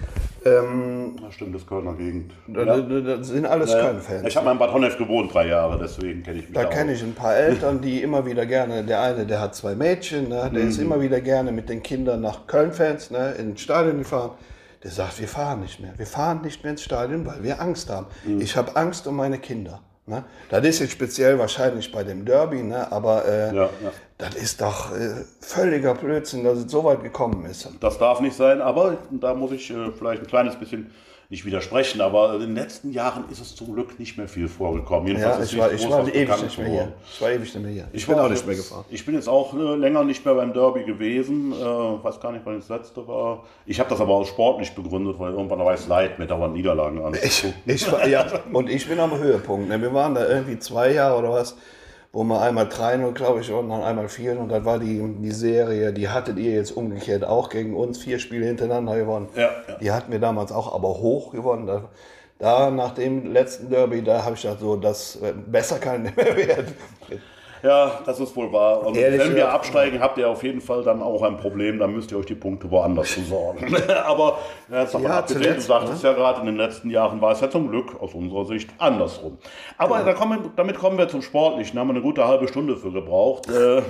S1: Das stimmt, das Kölner Gegend.
S2: Das sind alles Köln-Fans.
S1: Ich habe mal in Bad Honnef gewohnt 3 Jahre, deswegen kenne ich mich
S2: da kenne ich ein paar Eltern, die immer wieder gerne, der eine, der hat 2 Mädchen, ne, der ist immer wieder gerne mit den Kindern nach Köln-Fans, ne, ins Stadion gefahren. Der sagt, wir fahren nicht mehr ins Stadion, weil wir Angst haben. Ich habe Angst um meine Kinder. Ne? Das ist jetzt speziell wahrscheinlich bei dem Derby, ne? Aber das ist doch völliger Blödsinn, dass es so weit gekommen ist.
S1: Das darf nicht sein, aber da muss ich vielleicht ein kleines bisschen nicht widersprechen, aber in den letzten Jahren ist es zum Glück nicht mehr viel vorgekommen.
S2: Jedenfalls ich war ewig nicht mehr hier. Ich war ewig nicht mehr hier. Ich bin auch nicht mehr gefahren.
S1: Ich bin jetzt auch länger nicht mehr beim Derby gewesen. Weiß gar nicht, wann das letzte war. Ich habe das aber auch sportlich begründet, weil irgendwann war es leid, mir dauernd Niederlagen anzugucken.
S2: Und ich bin am Höhepunkt. Ne? Wir waren da irgendwie 2 Jahre oder was, wo wir einmal 3-0, glaube ich, und dann einmal 4. Und dann war die Serie, die hattet ihr jetzt umgekehrt auch gegen uns 4 Spiele hintereinander gewonnen. Ja. Die hatten wir damals auch, aber hoch gewonnen. Da nach dem letzten Derby, da habe ich gedacht, so, das besser kann nicht mehr werden.
S1: Ja, das ist wohl wahr. Und wenn wir absteigen, habt ihr auf jeden Fall dann auch ein Problem, dann müsst ihr euch die Punkte woanders besorgen. Aber davon abgesehen, du sagtest ja gerade, in den letzten Jahren war es ja zum Glück aus unserer Sicht andersrum. Aber damit kommen wir zum Sportlichen. Da haben wir eine gute halbe Stunde für gebraucht.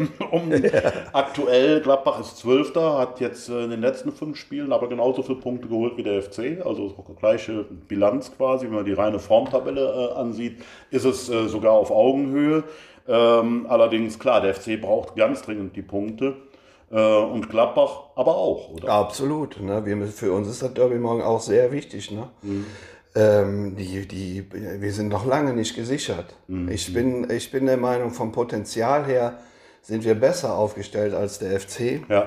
S1: Aktuell, Gladbach ist 12., hat jetzt in den letzten 5 Spielen aber genauso viele Punkte geholt wie der FC. Also gleiche Bilanz quasi, wenn man die reine Formtabelle ansieht, ist es sogar auf Augenhöhe. Allerdings, klar, der FC braucht ganz dringend die Punkte und Gladbach aber auch, oder?
S2: Absolut. Ne? Für uns ist das Derby morgen auch sehr wichtig. Ne? Wir sind noch lange nicht gesichert. Ich bin der Meinung, vom Potenzial her sind wir besser aufgestellt als der FC. Ja.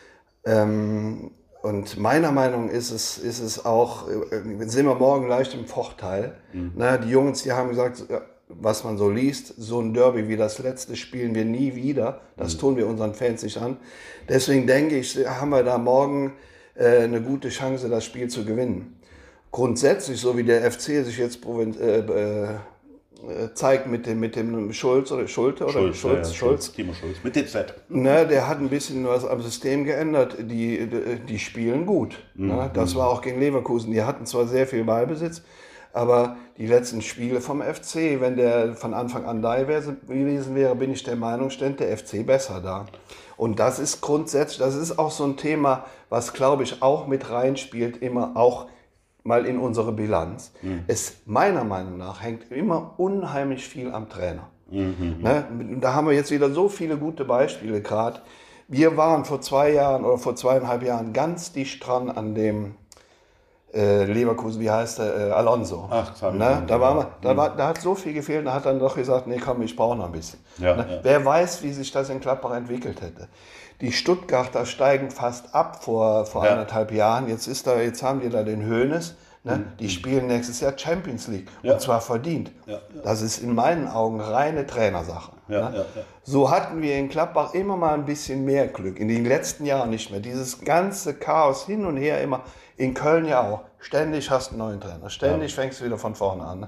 S2: Und meiner Meinung ist es auch, sind wir morgen leicht im Vorteil. Ne? Die Jungs, die haben gesagt, was man so liest, so ein Derby wie das letzte spielen wir nie wieder. Das tun wir unseren Fans nicht an. Deswegen denke ich, haben wir da morgen eine gute Chance, das Spiel zu gewinnen. Grundsätzlich, so wie der FC sich jetzt zeigt mit dem Schulz oder Schulte oder Schulz.
S1: Timo Schulz, mit DZ.
S2: Ne, der hat ein bisschen was am System geändert. Die spielen gut. Ne? Das war auch gegen Leverkusen. Die hatten zwar sehr viel Ballbesitz, aber die letzten Spiele vom FC, wenn der von Anfang an da gewesen wäre, bin ich der Meinung, stand der FC besser da. Und das ist grundsätzlich, das ist auch so ein Thema, was, glaube ich, auch mit reinspielt, immer auch mal in unsere Bilanz. Es meiner Meinung nach hängt immer unheimlich viel am Trainer. Ne? Da haben wir jetzt wieder so viele gute Beispiele gerade. Wir waren vor 2 Jahren oder vor 2,5 Jahren ganz dicht dran an dem Leverkusen, wie heißt der, Alonso. Ne? Da hat so viel gefehlt, da hat dann doch gesagt, nee komm, ich brauche noch ein bisschen. Ne? Wer weiß, wie sich das in Gladbach entwickelt hätte. Die Stuttgarter steigen fast ab vor 1,5 Jahren. Jetzt haben die da den Hoeneß. Ne? Die spielen nächstes Jahr Champions League. Und zwar verdient. Das ist in meinen Augen reine Trainersache. Ne? So hatten wir in Gladbach immer mal ein bisschen mehr Glück. In den letzten Jahren nicht mehr. Dieses ganze Chaos hin und her immer. In Köln ja auch. Ständig hast du einen neuen Trainer. Ständig fängst du wieder von vorne an. Ne?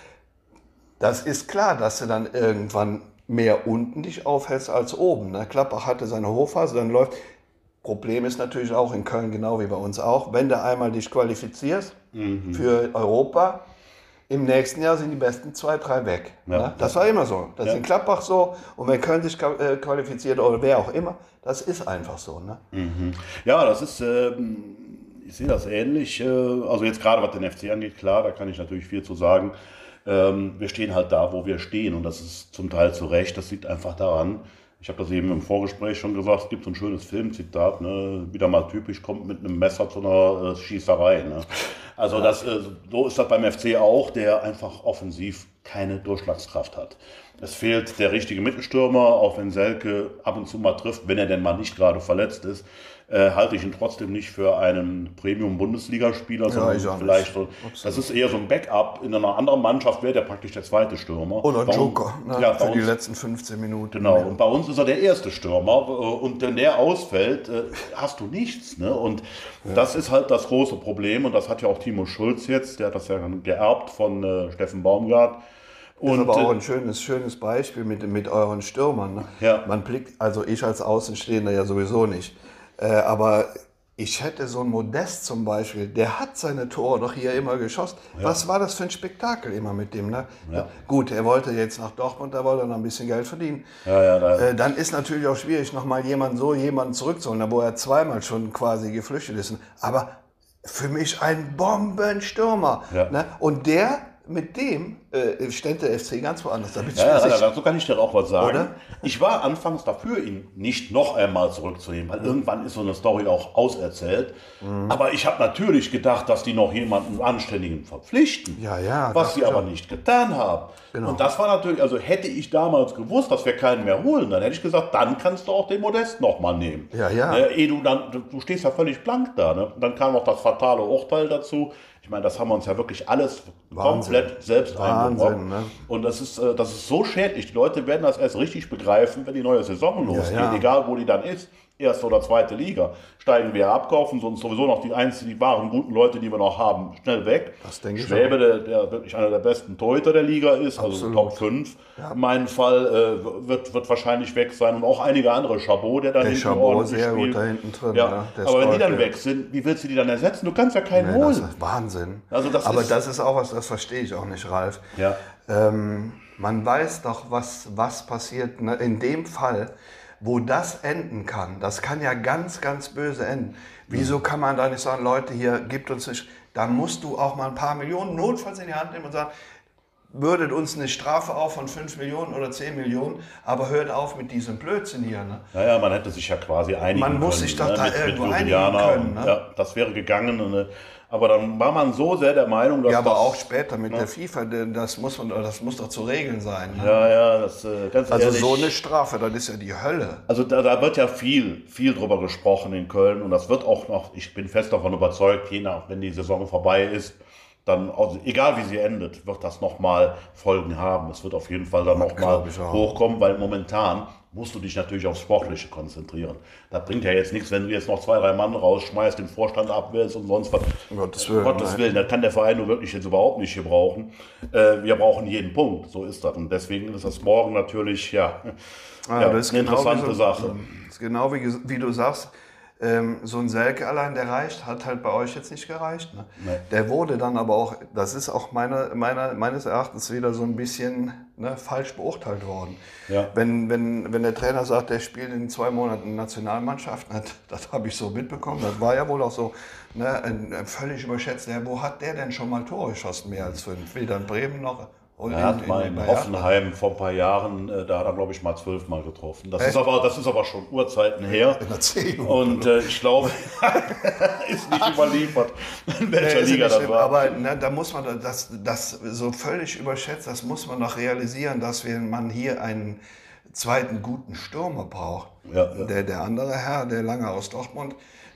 S2: Das ist klar, dass du dann irgendwann mehr unten dich aufhältst als oben. Ne? Gladbach hatte seine Hochphase, dann läuft. Problem ist natürlich auch in Köln, genau wie bei uns auch, wenn du einmal dich qualifizierst für Europa, im nächsten Jahr sind die besten 2, 3 weg. Ne? Das war immer so. Das ist in Gladbach so. Und wenn Köln sich qualifiziert oder wer auch immer, das ist einfach so. Ne?
S1: Ja, das ist, ich sehe das ähnlich. Also jetzt gerade was den FC angeht, klar, da kann ich natürlich viel zu sagen. Wir stehen halt da, wo wir stehen und das ist zum Teil zu Recht. Das liegt einfach daran, ich habe das eben im Vorgespräch schon gesagt, es gibt so ein schönes Filmzitat, ne? Wieder mal typisch, kommt mit einem Messer zu einer Schießerei. Ne? Also so ist das beim FC auch, der einfach offensiv keine Durchschlagskraft hat. Es fehlt der richtige Mittelstürmer, auch wenn Selke ab und zu mal trifft, wenn er denn mal nicht gerade verletzt ist. Halte ich ihn trotzdem nicht für einen Premium-Bundesligaspieler, sondern vielleicht so. Das ist eher so ein Backup. In einer anderen Mannschaft wäre der praktisch der zweite Stürmer.
S2: Oder Joker, für die letzten 15 Minuten.
S1: Genau, und bei uns ist er der erste Stürmer. Und wenn der ausfällt, hast du nichts. Ne? Und das ist halt das große Problem. Und das hat ja auch Timo Schulz jetzt, der hat das ja geerbt von Steffen Baumgart.
S2: Das ist aber auch ein schönes Beispiel mit euren Stürmern. Ne?
S1: Ja.
S2: Man blickt, also ich als Außenstehender ja sowieso nicht. Aber ich hätte so einen Modest zum Beispiel, der hat seine Tore doch hier immer geschossen. Ja. Was war das für ein Spektakel immer mit dem? Ne? Ja. Gut, er wollte jetzt nach Dortmund, da wollte er noch ein bisschen Geld verdienen. Dann ist natürlich auch schwierig, nochmal jemanden zurückzuholen, wo er zweimal schon quasi geflüchtet ist. Aber für mich ein Bombenstürmer. Ja. Ne? Und mit dem stand der FC ganz woanders.
S1: Dazu kann ich dir auch was sagen. Oder? Ich war anfangs dafür, ihn nicht noch einmal zurückzunehmen, weil irgendwann ist so eine Story auch auserzählt. Aber ich habe natürlich gedacht, dass die noch jemanden Anständigen verpflichten, was sie aber nicht getan haben. Genau. Und das war natürlich, also hätte ich damals gewusst, dass wir keinen mehr holen, dann hätte ich gesagt, dann kannst du auch den Modest nochmal nehmen. Du stehst ja völlig blank da. Ne? Und dann kam noch das fatale Urteil dazu. Ich meine, das haben wir uns ja wirklich alles komplett selbst eingebrockt. Ne? Und das ist so schädlich. Die Leute werden das erst richtig begreifen, wenn die neue Saison losgeht. Egal, wo die dann ist. Erste oder zweite Liga. Steigen wir ab, kaufen sonst sowieso noch die wahren guten Leute, die wir noch haben, schnell weg.
S2: Das denke ich
S1: Schwäbe, der wirklich einer der besten Torhüter der Liga ist, also Top 5. In meinem Fall wird wahrscheinlich weg sein. Und auch einige andere. Chabot, der da hinten ordentlich
S2: sehr
S1: spielt.
S2: Gut da hinten drin.
S1: Aber wenn die dann weg sind, wie willst du die dann ersetzen? Du kannst ja keinen holen.
S2: Das ist Wahnsinn. Also das ist auch was, das verstehe ich auch nicht, Ralf.
S1: Ja.
S2: Man weiß doch, was passiert. Ne? In dem Fall, wo das enden kann, das kann ja ganz, ganz böse enden. Wieso kann man da nicht sagen, Leute, hier gibt uns nicht, da musst du auch mal ein paar Millionen notfalls in die Hand nehmen und sagen, bürdet uns eine Strafe auf von 5 Millionen oder 10 Millionen, aber hört auf mit diesem Blödsinn hier. Ne?
S1: Naja, man hätte sich ja quasi einigen können.
S2: Man muss sich doch da irgendwo einigen können. Ne?
S1: Ja, das wäre gegangen. Aber dann war man so sehr der Meinung, dass
S2: aber auch später mit der FIFA, das muss doch zu regeln sein. Ne?
S1: Ganz
S2: also
S1: ehrlich.
S2: So eine Strafe, das ist ja die Hölle.
S1: Also da wird ja viel drüber gesprochen in Köln und das wird auch noch, ich bin fest davon überzeugt, wenn die Saison vorbei ist, dann, also egal wie sie endet, wird das nochmal Folgen haben. Es wird auf jeden Fall dann nochmal hochkommen, weil momentan musst du dich natürlich aufs Sportliche konzentrieren. Das bringt ja jetzt nichts, wenn du jetzt noch 2, 3 Mann rausschmeißt, den Vorstand abwählst und sonst was.
S2: Gottes
S1: Willen, das kann der Verein nur wirklich jetzt überhaupt nicht gebrauchen. Wir brauchen jeden Punkt, so ist das. Und deswegen ist das morgen natürlich
S2: das ist
S1: eine interessante Sache.
S2: Das ist genau wie du sagst. So ein Selke allein, der reicht, hat halt bei euch jetzt nicht gereicht. Ne?
S1: Nee.
S2: Der wurde dann aber auch, das ist auch meines Erachtens wieder so ein bisschen falsch beurteilt worden.
S1: Ja.
S2: Wenn der Trainer sagt, der spielt in 2 Monaten Nationalmannschaft, das habe ich so mitbekommen, das war ja wohl auch so ein völlig überschätzt. Wo hat der denn schon mal Tore geschossen, mehr als 5? Weder in Bremen noch.
S1: Er hat mal in Hoffenheim vor ein paar Jahren, da hat er, glaube ich, mal 12 Mal getroffen. Das ist aber schon Urzeiten her.
S2: In der 10.
S1: Und ich glaube, ist nicht überliefert, in welcher Liga das war.
S2: Aber da muss man das so völlig überschätzt, das muss man noch realisieren, dass man hier einen zweiten guten Stürmer braucht.
S1: Ja.
S2: Der andere Herr, der Lange aus Dortmund,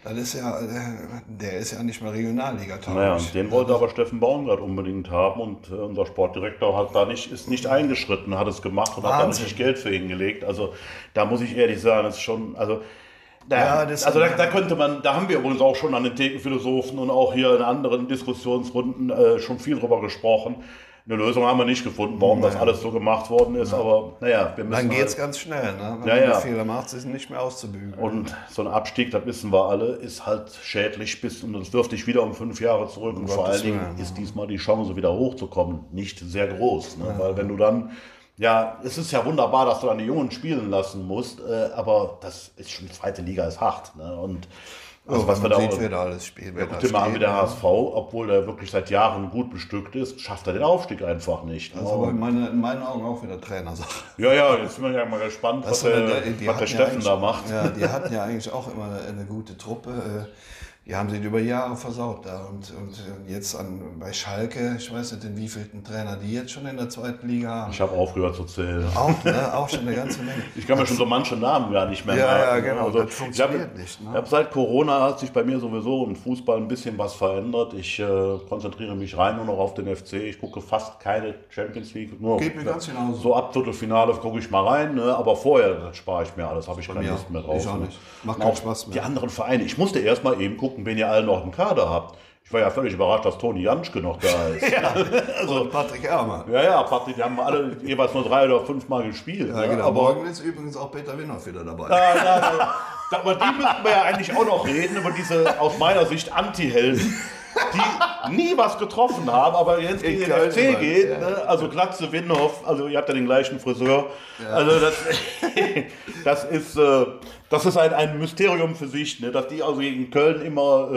S2: der ist ja nicht mehr Regionalliga-tauglich.
S1: Naja, und den wollte aber Steffen Baumgart unbedingt haben und unser Sportdirektor ist nicht eingeschritten, hat es gemacht und hat da richtig Geld für ihn gelegt. Also da muss ich ehrlich sagen, das ist schon, da könnte man, da haben wir übrigens auch schon an den Thekenphilosophen und auch hier in anderen Diskussionsrunden schon viel drüber gesprochen. Eine Lösung haben wir nicht gefunden, warum das alles so gemacht worden ist, aber wir müssen.
S2: Dann geht es ganz schnell, ne? Wenn man Fehler macht, ist es nicht mehr auszubügeln.
S1: Und so ein Abstieg, das wissen wir alle, ist halt schädlich und das wirft dich wieder um 5 Jahre zurück. Und vor allen Dingen ist diesmal die Chance, wieder hochzukommen, nicht sehr groß. Ne? Ja. Weil wenn du dann, es ist ja wunderbar, dass du dann die Jungen spielen lassen musst, aber das ist schon, die zweite Liga ist hart. Ne? Und
S2: was man sieht, wer da alles spielt.
S1: Guck dir mal an, wie der HSV, obwohl er wirklich seit Jahren gut bestückt ist, schafft er den Aufstieg einfach nicht.
S2: Das ist aber in meinen Augen auch wieder Trainersache.
S1: Ja, jetzt sind wir ja mal gespannt, was der Steffen da macht.
S2: Ja, die hatten ja eigentlich auch immer eine gute Truppe. Die haben sie über Jahre versaut da. Und jetzt bei Schalke, ich weiß nicht, in wievielten Trainer die jetzt schon in der zweiten Liga haben.
S1: Ich habe aufgehört zu zählen.
S2: Auch schon eine ganze Menge.
S1: Ich kann mir schon so manche Namen gar nicht mehr
S2: merken. Ja, genau, also, das funktioniert nicht. Ne?
S1: Ich habe seit Corona hat sich bei mir sowieso im Fußball ein bisschen was verändert. Ich konzentriere mich rein nur noch auf den FC. Ich gucke fast keine Champions League.
S2: Geht mir ganz genauso.
S1: So ab Viertelfinale gucke ich mal rein, ne? Aber vorher spare ich mir alles, habe ich keine Lust mehr drauf.
S2: Ich auch nicht. Macht keinen Spaß mehr.
S1: Die anderen Vereine, ich musste erst mal eben gucken, wen ihr alle noch im Kader habt. Ich war ja völlig überrascht, dass Toni Janschke noch da ist.
S2: Und Patrick Ermer.
S1: Ja, Patrick, die haben alle jeweils nur 3 oder 5 Mal gespielt.
S2: Ja, genau. Aber morgen ist übrigens auch Peter Winhoff wieder dabei.
S1: Aber die müssten wir ja eigentlich auch noch reden, über diese aus meiner Sicht Anti-Helden, die nie was getroffen haben, aber jetzt gegen den FC geht. Ja. Ne? Also Glatze, Winhoff, also ihr habt ja den gleichen Friseur. Ja. Also das ist ein Mysterium für sich, ne? Dass die also gegen Köln immer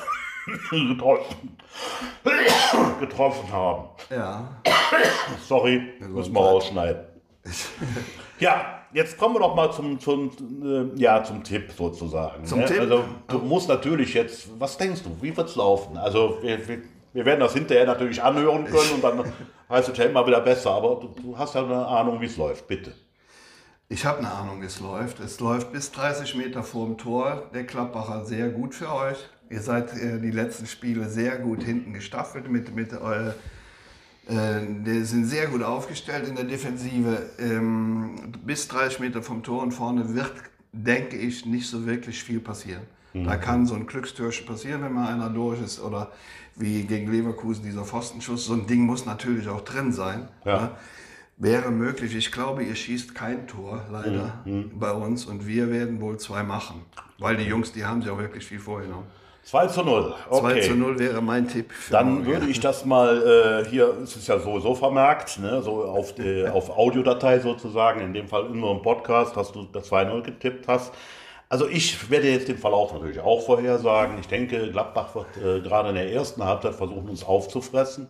S1: getroffen haben.
S2: Ja.
S1: Sorry, müssen wir rausschneiden. Ja, jetzt kommen wir doch mal zum Tipp sozusagen.
S2: Zum Tipp?
S1: Also du musst natürlich jetzt, was denkst du, wie wird es laufen? Also wir werden das hinterher natürlich anhören können und dann heißt es ja immer wieder besser, aber du hast ja eine Ahnung, wie es läuft, bitte.
S2: Ich habe eine Ahnung, wie es läuft. Es läuft bis 30 Meter vor dem Tor. Der Klappacher sehr gut für euch. Ihr seid die letzten Spiele sehr gut hinten gestaffelt die sind sehr gut aufgestellt in der Defensive. Bis 30 Meter vom Tor und vorne wird, denke ich, nicht so wirklich viel passieren. Da kann so ein Glückstürchen passieren, wenn mal einer durch ist. Oder wie gegen Leverkusen dieser Pfostenschuss. So ein Ding muss natürlich auch drin sein.
S1: Ja.
S2: Ne? Wäre möglich. Ich glaube, ihr schießt kein Tor, leider, bei uns. Und wir werden wohl 2 machen. Weil die Jungs, die haben sich auch wirklich viel vorgenommen.
S1: 2:0. Okay.
S2: 2:0 wäre mein Tipp.
S1: Dann würde ich das mal, hier ist es ja sowieso vermerkt, ne, so auf Audiodatei sozusagen, in dem Fall in unserem Podcast, dass du das 2:0 getippt hast. Also ich werde jetzt den Verlauf natürlich auch vorhersagen. Ich denke, Gladbach wird gerade in der ersten Halbzeit versuchen, uns aufzufressen.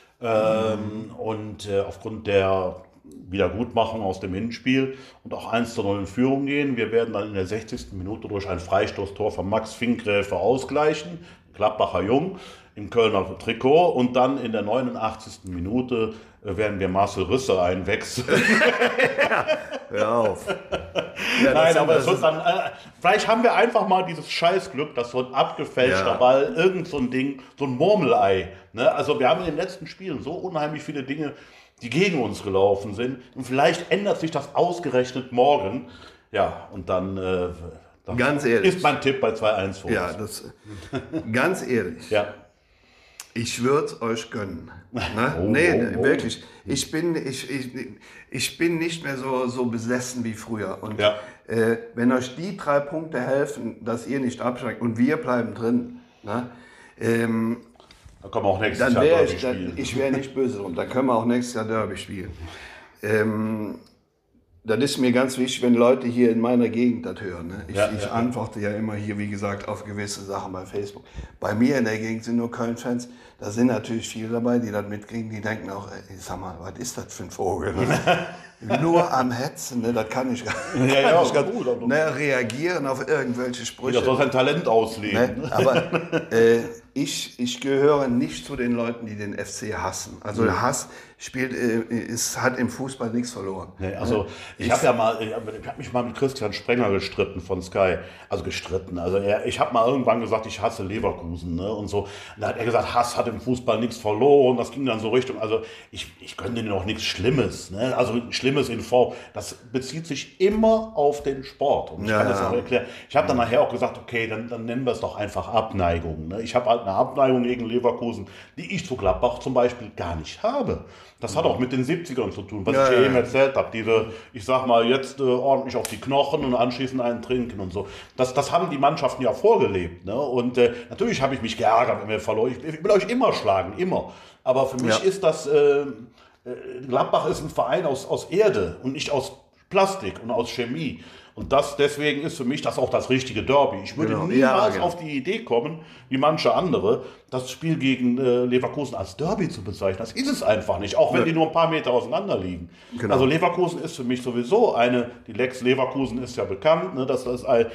S1: Und aufgrund der Wiedergutmachung aus dem Hinspiel und auch 1:0 in Führung gehen. Wir werden dann in der 60. Minute durch ein Freistoßtor von Max Finkgräfe ausgleichen. Gladbacher Jung im Kölner Trikot und dann in der 89. Minute werden wir Marcel Rüsse einwechseln.
S2: Hör auf. Ja,
S1: Nein, aber es wird dann, vielleicht haben wir einfach mal dieses Scheißglück, dass so ein abgefälschter Ball, irgend so ein Ding, so ein Murmelei. Ne? Also wir haben in den letzten Spielen so unheimlich viele Dinge, die gegen uns gelaufen sind. Und vielleicht ändert sich das ausgerechnet morgen. Ja, und dann
S2: ganz ehrlich,
S1: ist mein Tipp bei 2-1 für uns.
S2: Ja, ganz ehrlich.
S1: Ja.
S2: Ich würde es euch gönnen. Ne? Wirklich. Ich bin nicht mehr so besessen wie früher. Und wenn euch die 3 Punkte helfen, dass ihr nicht absteigt und wir bleiben drin, ne?
S1: Da können wir auch nächstes
S2: Jahr
S1: Derby spielen.
S2: Ich wäre nicht böse drum. Dann können wir auch nächstes Jahr Derby spielen. Das ist mir ganz wichtig, wenn Leute hier in meiner Gegend das hören. Ne? Ich antworte ja immer hier, wie gesagt, auf gewisse Sachen bei Facebook. Bei mir in der Gegend sind nur Köln-Fans. Da sind natürlich viele dabei, die das mitkriegen. Die denken auch, sag mal, was ist das für ein Vogel? Nur am Hetzen, ne? Das kann ich gar nicht.
S1: Gut,
S2: reagieren auf irgendwelche Sprüche.
S1: Das soll sein Talent ausleben.
S2: Ne? Aber ich gehöre nicht zu den Leuten, die den FC hassen. Also Hass hat im Fußball nichts verloren.
S1: Nee, also ich habe mich mal mit Christian Sprenger gestritten von Sky. Also gestritten. Also ich habe mal irgendwann gesagt, ich hasse Leverkusen. Ne? Und so. Und da hat er gesagt, Hass hat im Fußball nichts verloren. Das ging dann so Richtung. Also ich gönne denen auch nichts Schlimmes. Ne? Also Schlimmes in Form. Das bezieht sich immer auf den Sport. Und ich kann das auch erklären. Ich habe dann nachher auch gesagt, okay, dann nennen wir es doch einfach Abneigung. Ne? Ich habe halt eine Abneigung gegen Leverkusen, die ich zu Gladbach zum Beispiel gar nicht habe. Das hat auch mit den 70ern zu tun, was ich eben erzählt habe. Diese, ich sag mal, jetzt ordentlich auf die Knochen und anschließend einen trinken und so. Das haben die Mannschaften ja vorgelebt. Ne? Und natürlich habe ich mich geärgert, wenn wir verloren. Ich will euch immer schlagen, immer. Aber für mich ist das, Gladbach ist ein Verein aus Erde und nicht aus Plastik und aus Chemie. Und deswegen ist für mich das auch das richtige Derby. Ich würde niemals auf die Idee kommen, wie manche andere, das Spiel gegen Leverkusen als Derby zu bezeichnen. Das ist es einfach nicht, auch wenn die nur ein paar Meter auseinander liegen. Genau. Also Leverkusen ist für mich sowieso die Lex Leverkusen ist ja bekannt, ne, das ist eine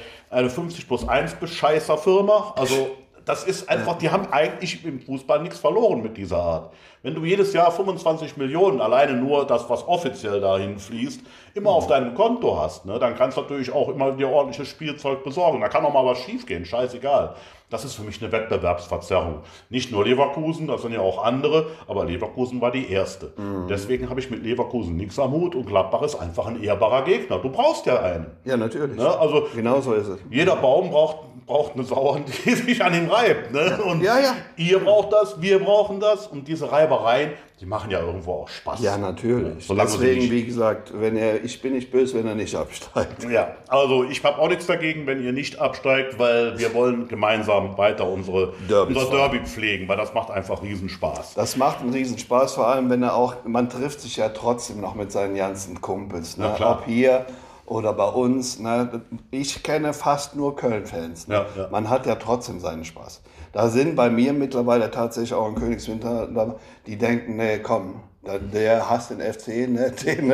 S1: 50+1 Bescheißer-Firma. Also das ist einfach, die haben eigentlich im Fußball nichts verloren mit dieser Art. Wenn du jedes Jahr 25 Millionen, alleine nur das, was offiziell dahin fließt, immer auf deinem Konto hast, ne, dann kannst du natürlich auch immer dir ordentliches Spielzeug besorgen. Da kann auch mal was schiefgehen, scheißegal. Das ist für mich eine Wettbewerbsverzerrung. Nicht nur Leverkusen, das sind ja auch andere, aber Leverkusen war die erste. Deswegen habe ich mit Leverkusen nichts am Hut und Gladbach ist einfach ein ehrbarer Gegner. Du brauchst ja einen.
S2: Ja, natürlich.
S1: Ne? Also,
S2: genau so ist es.
S1: Jeder Baum braucht eine Sau, die sich an ihm reibt. Ne? Und ihr braucht das, wir brauchen das. Und diese Reibereien, die machen ja irgendwo auch Spaß.
S2: Ja, natürlich.
S1: Ja,
S2: deswegen, wie gesagt, ich bin nicht böse, wenn er nicht absteigt.
S1: Ja, also ich habe auch nichts dagegen, wenn ihr nicht absteigt, weil wir wollen gemeinsam weiter unser Derby pflegen, weil das macht einfach Riesenspaß.
S2: Das macht einen Riesenspaß, vor allem wenn man trifft sich ja trotzdem noch mit seinen ganzen Kumpels. Ne? Ob hier oder bei uns. Ne? Ich kenne fast nur Köln-Fans. Ne? Ja. Man hat ja trotzdem seinen Spaß. Da sind bei mir mittlerweile tatsächlich auch in Königswinter, die denken, nee, komm, der hasst den FC, ne?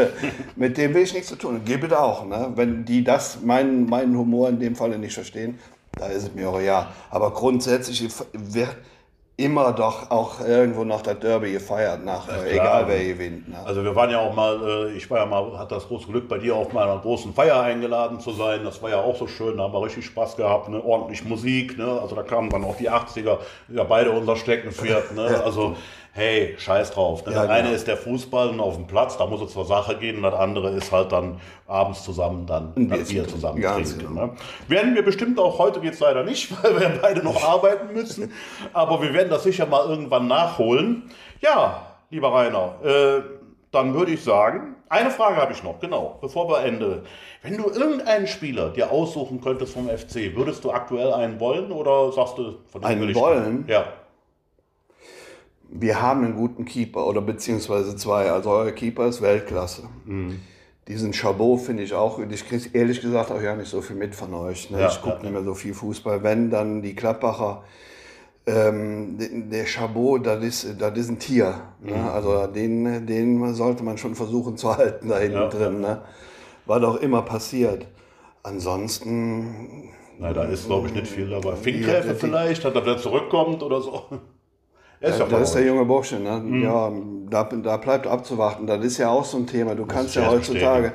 S2: Mit dem will ich nichts zu tun. Gibt es auch. Ne? Wenn die meinen Humor in dem Falle nicht verstehen, da ist es mir auch ja. Aber grundsätzlich wird immer doch auch irgendwo noch das Derby gefeiert, egal wer gewinnt. Ne?
S1: Also wir waren ja auch mal, hatte das große Glück, bei dir auf meiner großen Feier eingeladen zu sein. Das war ja auch so schön, da haben wir richtig Spaß gehabt, ne? Ordentlich Musik, ne? Also da kamen dann auch die 80er, ja beide unser Steckenpferd. Ne? Also hey, scheiß drauf. Ne? Ja, das eine ist der Fußball und auf dem Platz, da muss es zur Sache gehen und das andere ist halt dann abends zusammen dann das Bier zusammen trinken. Ne? Werden wir bestimmt auch, heute geht es leider nicht, weil wir beide noch arbeiten müssen, aber wir werden das sicher mal irgendwann nachholen. Ja, lieber Rainer, dann würde ich sagen, eine Frage habe ich noch, genau, bevor wir enden. Wenn du irgendeinen Spieler dir aussuchen könntest vom FC, würdest du aktuell einen wollen oder sagst du...
S2: Einen wollen?
S1: Ja.
S2: Wir haben einen guten Keeper oder beziehungsweise zwei. Also euer Keeper ist Weltklasse. Diesen Chabot finde ich auch, ich kriege ehrlich gesagt auch ja nicht so viel mit von euch. Ne? Ich gucke nicht mehr so viel Fußball. Wenn, dann die Gladbacher. Der Chabot, das ist ein Tier. Ne? Also den sollte man schon versuchen zu halten da hinten drin. Ne? Was auch immer passiert. Ansonsten,
S1: Nein, da ist, glaube ich, nicht viel dabei. Finkgräfe vielleicht, dass er wieder zurückkommt oder so.
S2: Das ist der junge Bursche, ne? Ja, da bleibt abzuwarten. Das ist ja auch so ein Thema. Du kannst ja heutzutage,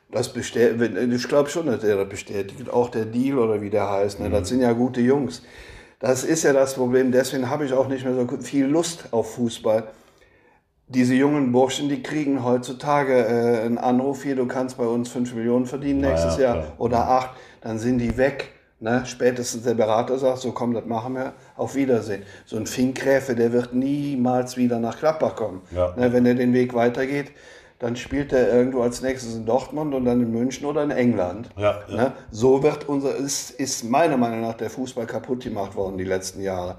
S2: ich glaube schon, dass der das bestätigt, auch der Deal oder wie der heißt, ne? Das sind ja gute Jungs. Das ist ja das Problem, deswegen habe ich auch nicht mehr so viel Lust auf Fußball. Diese jungen Burschen, die kriegen heutzutage einen Anruf hier, du kannst bei uns 5 Millionen verdienen nächstes Jahr oder 8, dann sind die weg. Ne? Spätestens der Berater sagt, so komm, das machen wir, auf Wiedersehen. So ein Finkgräfe, der wird niemals wieder nach Gladbach kommen. Ja. Ne? Wenn er den Weg weitergeht, dann spielt er irgendwo als nächstes in Dortmund und dann in München oder in England. Ja, ja. Ne? So wird ist meiner Meinung nach der Fußball kaputt gemacht worden die letzten Jahre.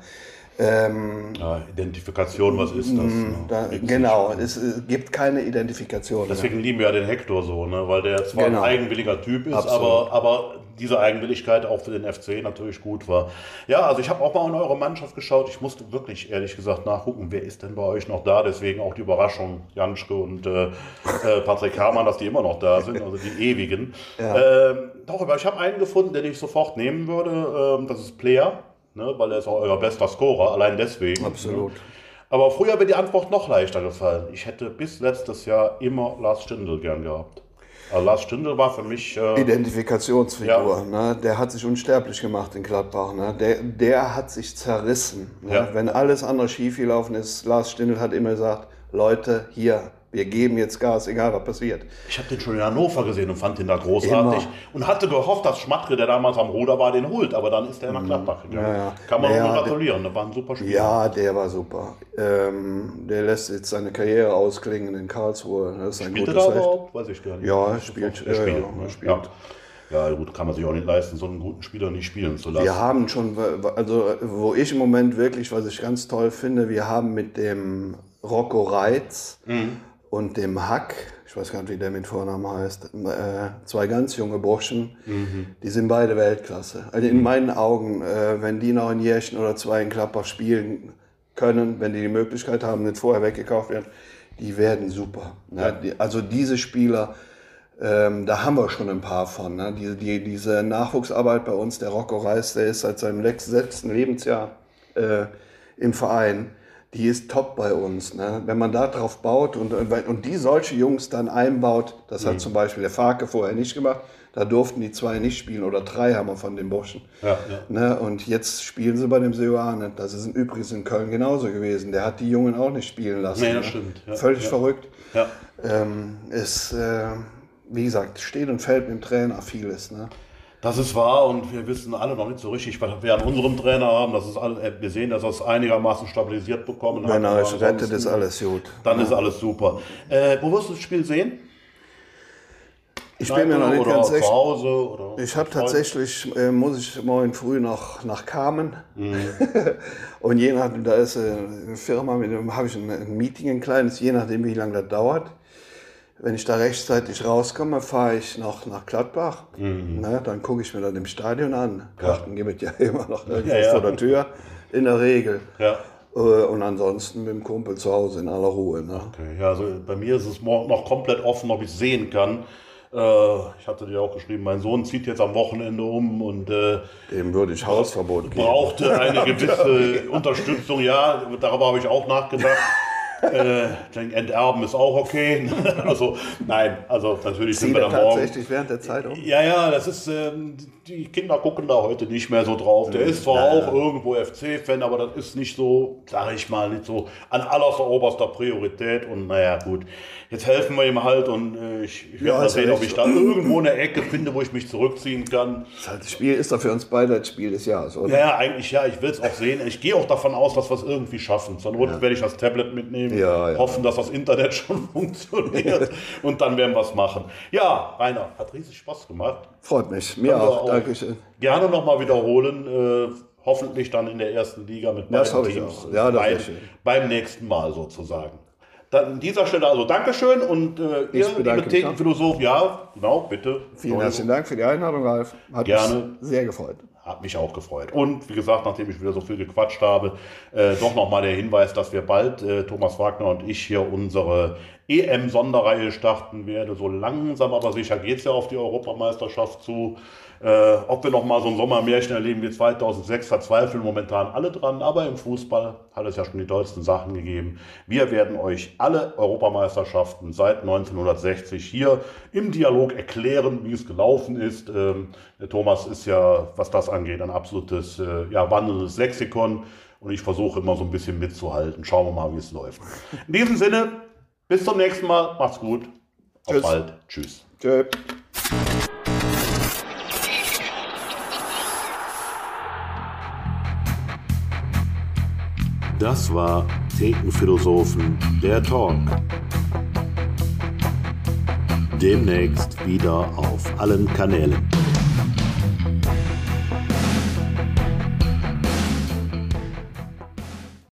S1: Identifikation, was ist das?
S2: Genau, es gibt keine Identifikation.
S1: Deswegen lieben wir ja den Hector so, ne? Weil der zwar ein eigenwilliger Typ ist, aber diese Eigenwilligkeit auch für den FC natürlich gut war. Ja, also ich habe auch mal in eure Mannschaft geschaut. Ich musste wirklich, ehrlich gesagt, nachgucken, wer ist denn bei euch noch da? Deswegen auch die Überraschung, Janschke und Patrick Hamann, dass die immer noch da sind, also die Ewigen. Ja. Doch, aber ich habe einen gefunden, den ich sofort nehmen würde. Das ist Player. Ne, weil er ist auch euer bester Scorer, allein deswegen.
S2: Absolut.
S1: Ne? Aber früher wäre die Antwort noch leichter gefallen. Ich hätte bis letztes Jahr immer Lars Stindl gern gehabt. Also Lars Stindl war für mich...
S2: Identifikationsfigur. Ja. Ne? Der hat sich unsterblich gemacht in Gladbach. Ne? Der hat sich zerrissen. Ne? Ja. Wenn alles andere schief gelaufen ist, Lars Stindl hat immer gesagt, Leute, hier, wir geben jetzt Gas, egal was passiert.
S1: Ich habe den schon in Hannover gesehen und fand den da großartig. Und hatte gehofft, dass Schmatke, der damals am Ruder war, den holt. Aber dann ist er nach Gladbach gegangen. Ja. Kann man nur gratulieren, das war ein super Spieler.
S2: Ja, der war super. Der lässt jetzt seine Karriere ausklingen in Karlsruhe. Das ist ein gutes Recht. Überhaupt? Weiß ich gar nicht. Ja, er spielt.
S1: Ja, gut, kann man sich auch nicht leisten, so einen guten Spieler nicht spielen zu lassen.
S2: Wir haben schon, also wo ich im Moment wirklich, was ich ganz toll finde, wir haben mit dem Rocco Reitz und dem Hack, ich weiß gar nicht, wie der mit Vornamen heißt, zwei ganz junge Burschen, die sind beide Weltklasse. Also in meinen Augen, wenn die noch ein Jährchen oder zwei in Gladbach spielen können, wenn die Möglichkeit haben, nicht vorher weggekauft werden, die werden super. Ne? Also diese Spieler, da haben wir schon ein paar von. Ne? Diese Nachwuchsarbeit bei uns, der Rocco Reitz, der ist seit seinem 6. Lebensjahr im Verein. Die ist top bei uns. Ne? Wenn man da drauf baut und die solche Jungs dann einbaut, das hat zum Beispiel der Farke vorher nicht gemacht, da durften die 2 nicht spielen oder 3 haben wir von den Burschen. Ja. Ne? Und jetzt spielen sie bei dem Seoane. Das ist übrigens in Köln genauso gewesen. Der hat die Jungen auch nicht spielen lassen.
S1: Nee, das stimmt. Ja.
S2: Völlig verrückt. Ja. Wie gesagt, steht und fällt mit dem Trainer vieles. Ne?
S1: Das ist wahr und wir wissen alle noch nicht so richtig, was wir an unserem Trainer haben. Das ist alles, wir sehen, dass er es einigermaßen stabilisiert bekommen hat.
S2: Wenn er euch rettet, ist alles gut.
S1: Dann ist alles super. Wo wirst du das Spiel sehen?
S2: Ich bin mir noch nicht ganz sicher.
S1: Zu Hause? Oder
S2: ich habe tatsächlich, muss ich morgen früh noch nach Kamen. Und je nachdem, da ist eine Firma, mit dem habe ich ein Meeting, ein kleines, je nachdem, wie lange das dauert. Wenn ich da rechtzeitig rauskomme, fahre ich noch nach Gladbach. Na, dann gucke ich mir das im Stadion an. Karten gibt es ja immer noch irgendwo vor der Tür, in der Regel. Ja. Und ansonsten mit dem Kumpel zu Hause in aller Ruhe. Ne?
S1: Okay. Ja, also bei mir ist es morgen noch komplett offen, ob ich sehen kann. Ich hatte dir auch geschrieben, mein Sohn zieht jetzt am Wochenende um und
S2: dem würde ich Hausverbot geben.
S1: Brauchte eine gewisse Unterstützung. Ja, darüber habe ich auch nachgedacht. Enterben ist auch okay. Also nein, also natürlich sind wir da morgen.
S2: Tatsächlich während der Zeit um?
S1: Ja, das ist, die Kinder gucken da heute nicht mehr so drauf. Der ist zwar auch irgendwo FC-Fan, aber das ist nicht so, sage ich mal, nicht so an oberster Priorität. Und naja, gut, jetzt helfen wir ihm halt und ich werde mal sehen, ob ich da irgendwo eine Ecke finde, wo ich mich zurückziehen kann.
S2: Das Spiel ist doch für uns beide das Spiel des Jahres, oder?
S1: Ja, eigentlich ja, ich will es auch sehen. Ich gehe auch davon aus, dass wir es irgendwie schaffen. Zur Not werde ich das Tablet mitnehmen. Hoffen, dass das Internet schon funktioniert und dann werden wir es machen. Ja, Rainer, hat riesig Spaß gemacht.
S2: Freut mich, mir auch. Dankeschön.
S1: Gerne nochmal wiederholen, hoffentlich dann in der ersten Liga mit beiden Teams.
S2: Ja,
S1: beim nächsten Mal sozusagen. Dann an dieser Stelle also Dankeschön und ihr, liebe Thekenphilosoph, ja, genau, bitte.
S2: Vielen herzlichen Dank für die Einladung, Ralf. Hat mich sehr gefreut.
S1: hat mich auch gefreut. Und wie gesagt, nachdem ich wieder so viel gequatscht habe, doch nochmal der Hinweis, dass wir bald, Thomas Wagner und ich, hier unsere EM-Sonderreihe starten werden. So langsam aber sicher geht es ja auf die Europameisterschaft zu. Ob wir nochmal so ein Sommermärchen erleben wie 2006, verzweifeln momentan alle dran. Aber im Fußball hat es ja schon die tollsten Sachen gegeben. Wir werden euch alle Europameisterschaften seit 1960 hier im Dialog erklären, wie es gelaufen ist. Der Thomas ist ja, was das angeht, ein absolutes wandelndes Lexikon. Und ich versuche immer so ein bisschen mitzuhalten. Schauen wir mal, wie es läuft. In diesem Sinne, bis zum nächsten Mal. Macht's gut. Auf bald. Tschüss.
S2: Tschö.
S1: Das war Thekenphilosophen, der Talk. Demnächst wieder auf allen Kanälen.